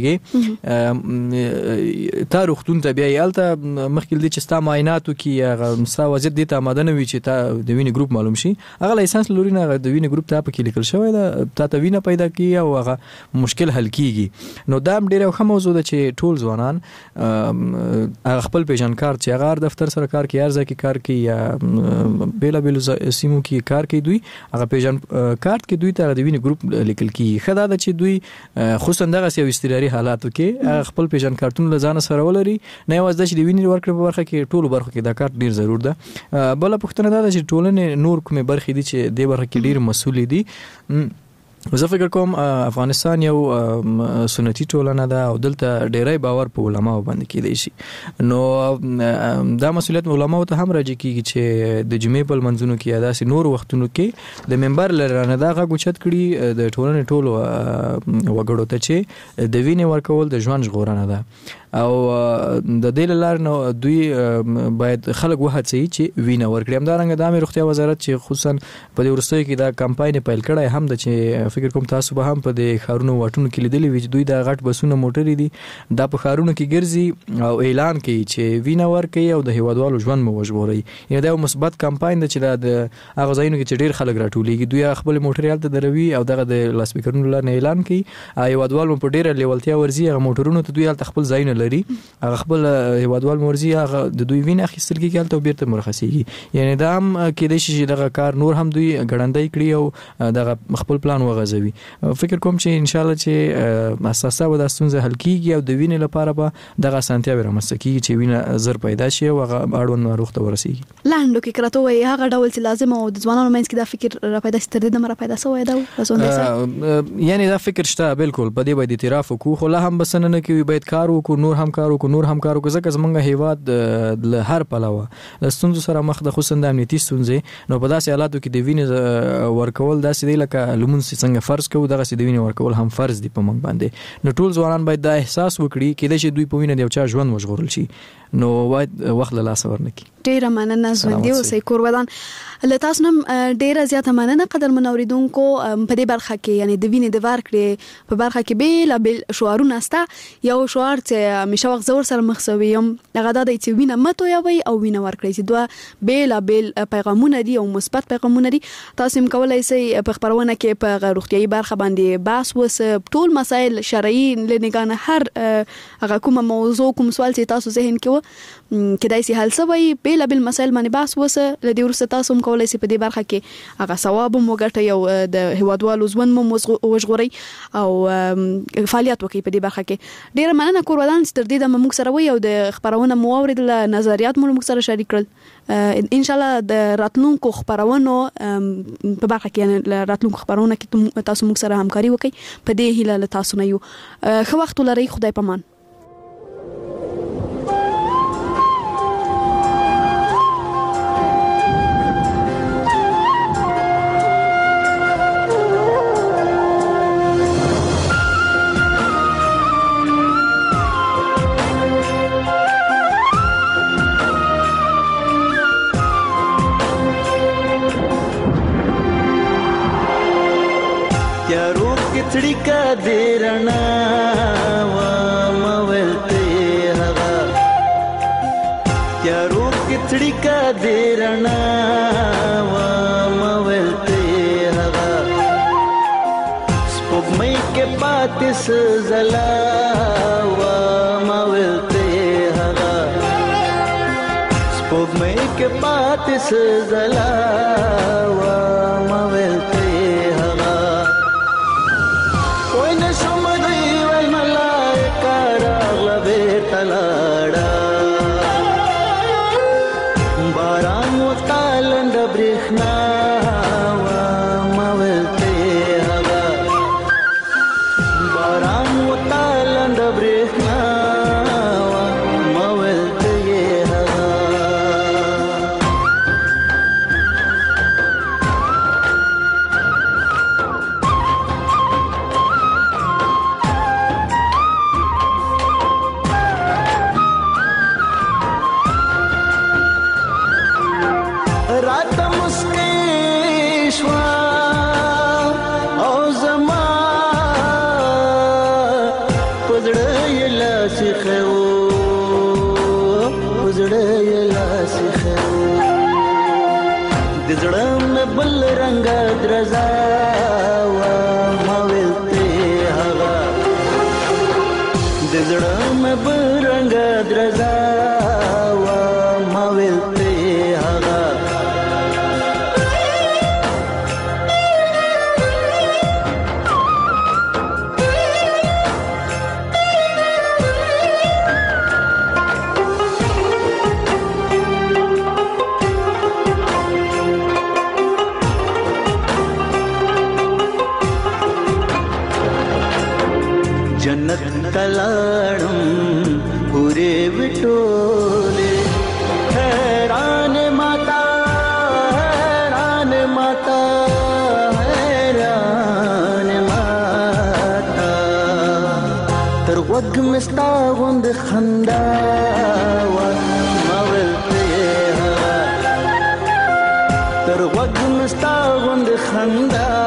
کېږي تاریختون ته بیا یالته مخکې د چې ستا معایناتو کې هغه ستا وضعیت د ته آماده نه وي چې تا د وینې ګروپ معلوم شي هغه لایسنس لوري نه د وینې ګروپ ته په کې لیکل شوی دا ته وینه پیدا کی او هغه مشکل حل کیږي نو دا ډیره ښه موضوع ده چې ټول ځوانان خپل پیژنکار چې هغه دفتر سره کار کوي ارزه کې کار کوي یا بیلا سیمو کې کار کوي دوی هغه پیژن کارت کې دوی ته د وینې ګروپ لیکل کیږي خدا ده چې دوی خصوصا دغه یو استداري حالاتو کې خپل پیژن کارتون لزان سره ولري نه یوازې چې د وینې ورکړې په برخه کې ټولو برخو کې دا کارت ډیر ضرور ده بل پوښتنه دا ده چې ټولنې نور کومه برخې دي چې د برخه کې ډیر مسؤل دي زه فکر کوم افغانستان یو سنتي ټولنه ده او دلته ډیری باور په علماو باندې کېدی شي نو دا مسؤلیت علماو ته هم راځي کیږي چې د جمعې په منځونو کې داسې نور وختونو کې د منبر لرنه دا غوچت کړي د ټولنې ټولو وګړو ته چې د وینې ورکول د ژوند ژغورنه ده او د دې لپاره نو دوی باید خلک وهڅوي چې وینه ورکړي همدارنګه د عامه روغتیا وزارت چې خصوصا په دې ورستیو کې دا کمپاین پیل کړی هم د چې فکر کوم تاسو به هم په دې خارونو واټونو کې لیدلې وي چې دوی د غټ بسونه موټرې دي دا په خارونو کې ګرځي او اعلان کوي چې وینه ورکړي او د هیوادوالو ژوند مو وژغوري یعنی دا یو مثبت کمپاین دی چې د هغه ځایونو کې چې ډیر خلک راټولېږي دوی خپل موټرې هلته دروي او دغه د لاسپیکرونو لاره اعلان کوي هیوادوالو په ډیره لیولتیا ورزي هغه موټرونو ته دوی هلته خپل ځایونه لري هغه خپل هیوادوال مرزي هغه د دوی وینه اخیستل کېږي هلته بیرته مرخصيږي یعنی دا هم کېدای شي چې دغه کار نور هم دوی ګړندۍ کړي او دغه خپل پلان وغځوي فکر کوم چې ان شاء الله چې اساسا و د ستونزې حل کیږي او د وینې لپاره به دغه سانتیا ورمسته کیږي چې وینه زر پیدا شي او هغه اړوند ناروغ ته ورسیږي لاندو کې کرته وي هغه ډول چې لازم او د ځوانانو منځ کې دا فکر را پیدا ستر د مر پیدا سوی دا یعنی دا فکر شته بالکل په دې باندې اعتراف وکړو خو لا هم بسنه نه کوي باید کار وکړو نور هم کار وکړو ځکه زمونږ هیواد له هر پلوه له ستونزو سره مخ د خصوصا د امنیتي ستونزې نو په داسې حالاتو کې د وینې ورکول داسې دی لکه لمونځ څنګه فرض کوو دغه سي د وینې ورکول هم فرض دي په موږ باندې. نو ټول ځوانان باید دا احساس وکړي کېدای شي دوی په وینې د یو چا ژوند وژغورل شي نو باید وخت له لاسه ورنکړي. ډیره مننه ژوندي اوسئ کور ودان. له تاسو نن ډیره زیاته مننه قدر منوریدونکو په دې برخه کې یعنی د وینې د ورکړې په برخه کې بیل شعارونه ستا یو شعار چې همیشه وخت زور سره مخ سوي یم هغه دا دی چې وینه متو یوي او وینه ورکړئ چې دوه بیل پیغامونه دي او مثبت پیغامونه دي. تاسو هم کولای شئ په خبرونه کې په روغتيایي برخه باندې بحث وس ټول مسایل شرعي لنګانه هر هغه کومه موضوع کوم سوال چې تاسو ذهن کې و کدای شي حل سوي بیل مسایل باندې بحث وس لدی ورسته تاسو هم کولای شئ په دې برخه کې هغه ثواب مو ګټي او د هوادوالو ژوند مو وژغوري او فعالیت وکړي په دې برخه کې. ډیره مننه کور ودان چې تر دې د موږ سره وي او د خبرونه مو اوریدل نظریات مو سره شریک کړل. ان شاء الله د راتلونکو خبرونو په برخه کې راتلونکو خبرونه کې تاسو موږ سره همکاري وکړي په دې هیله له تاسو نه یو خو وخت لري. خدای پامان. का देरना वा मवलते हवा क्या रो किचड़ी का देरना वा मवलते हवा स्पुगमई के पातिस जला वा मवलते हवा स्पुगमई के पातिस जला वा मवलते خندا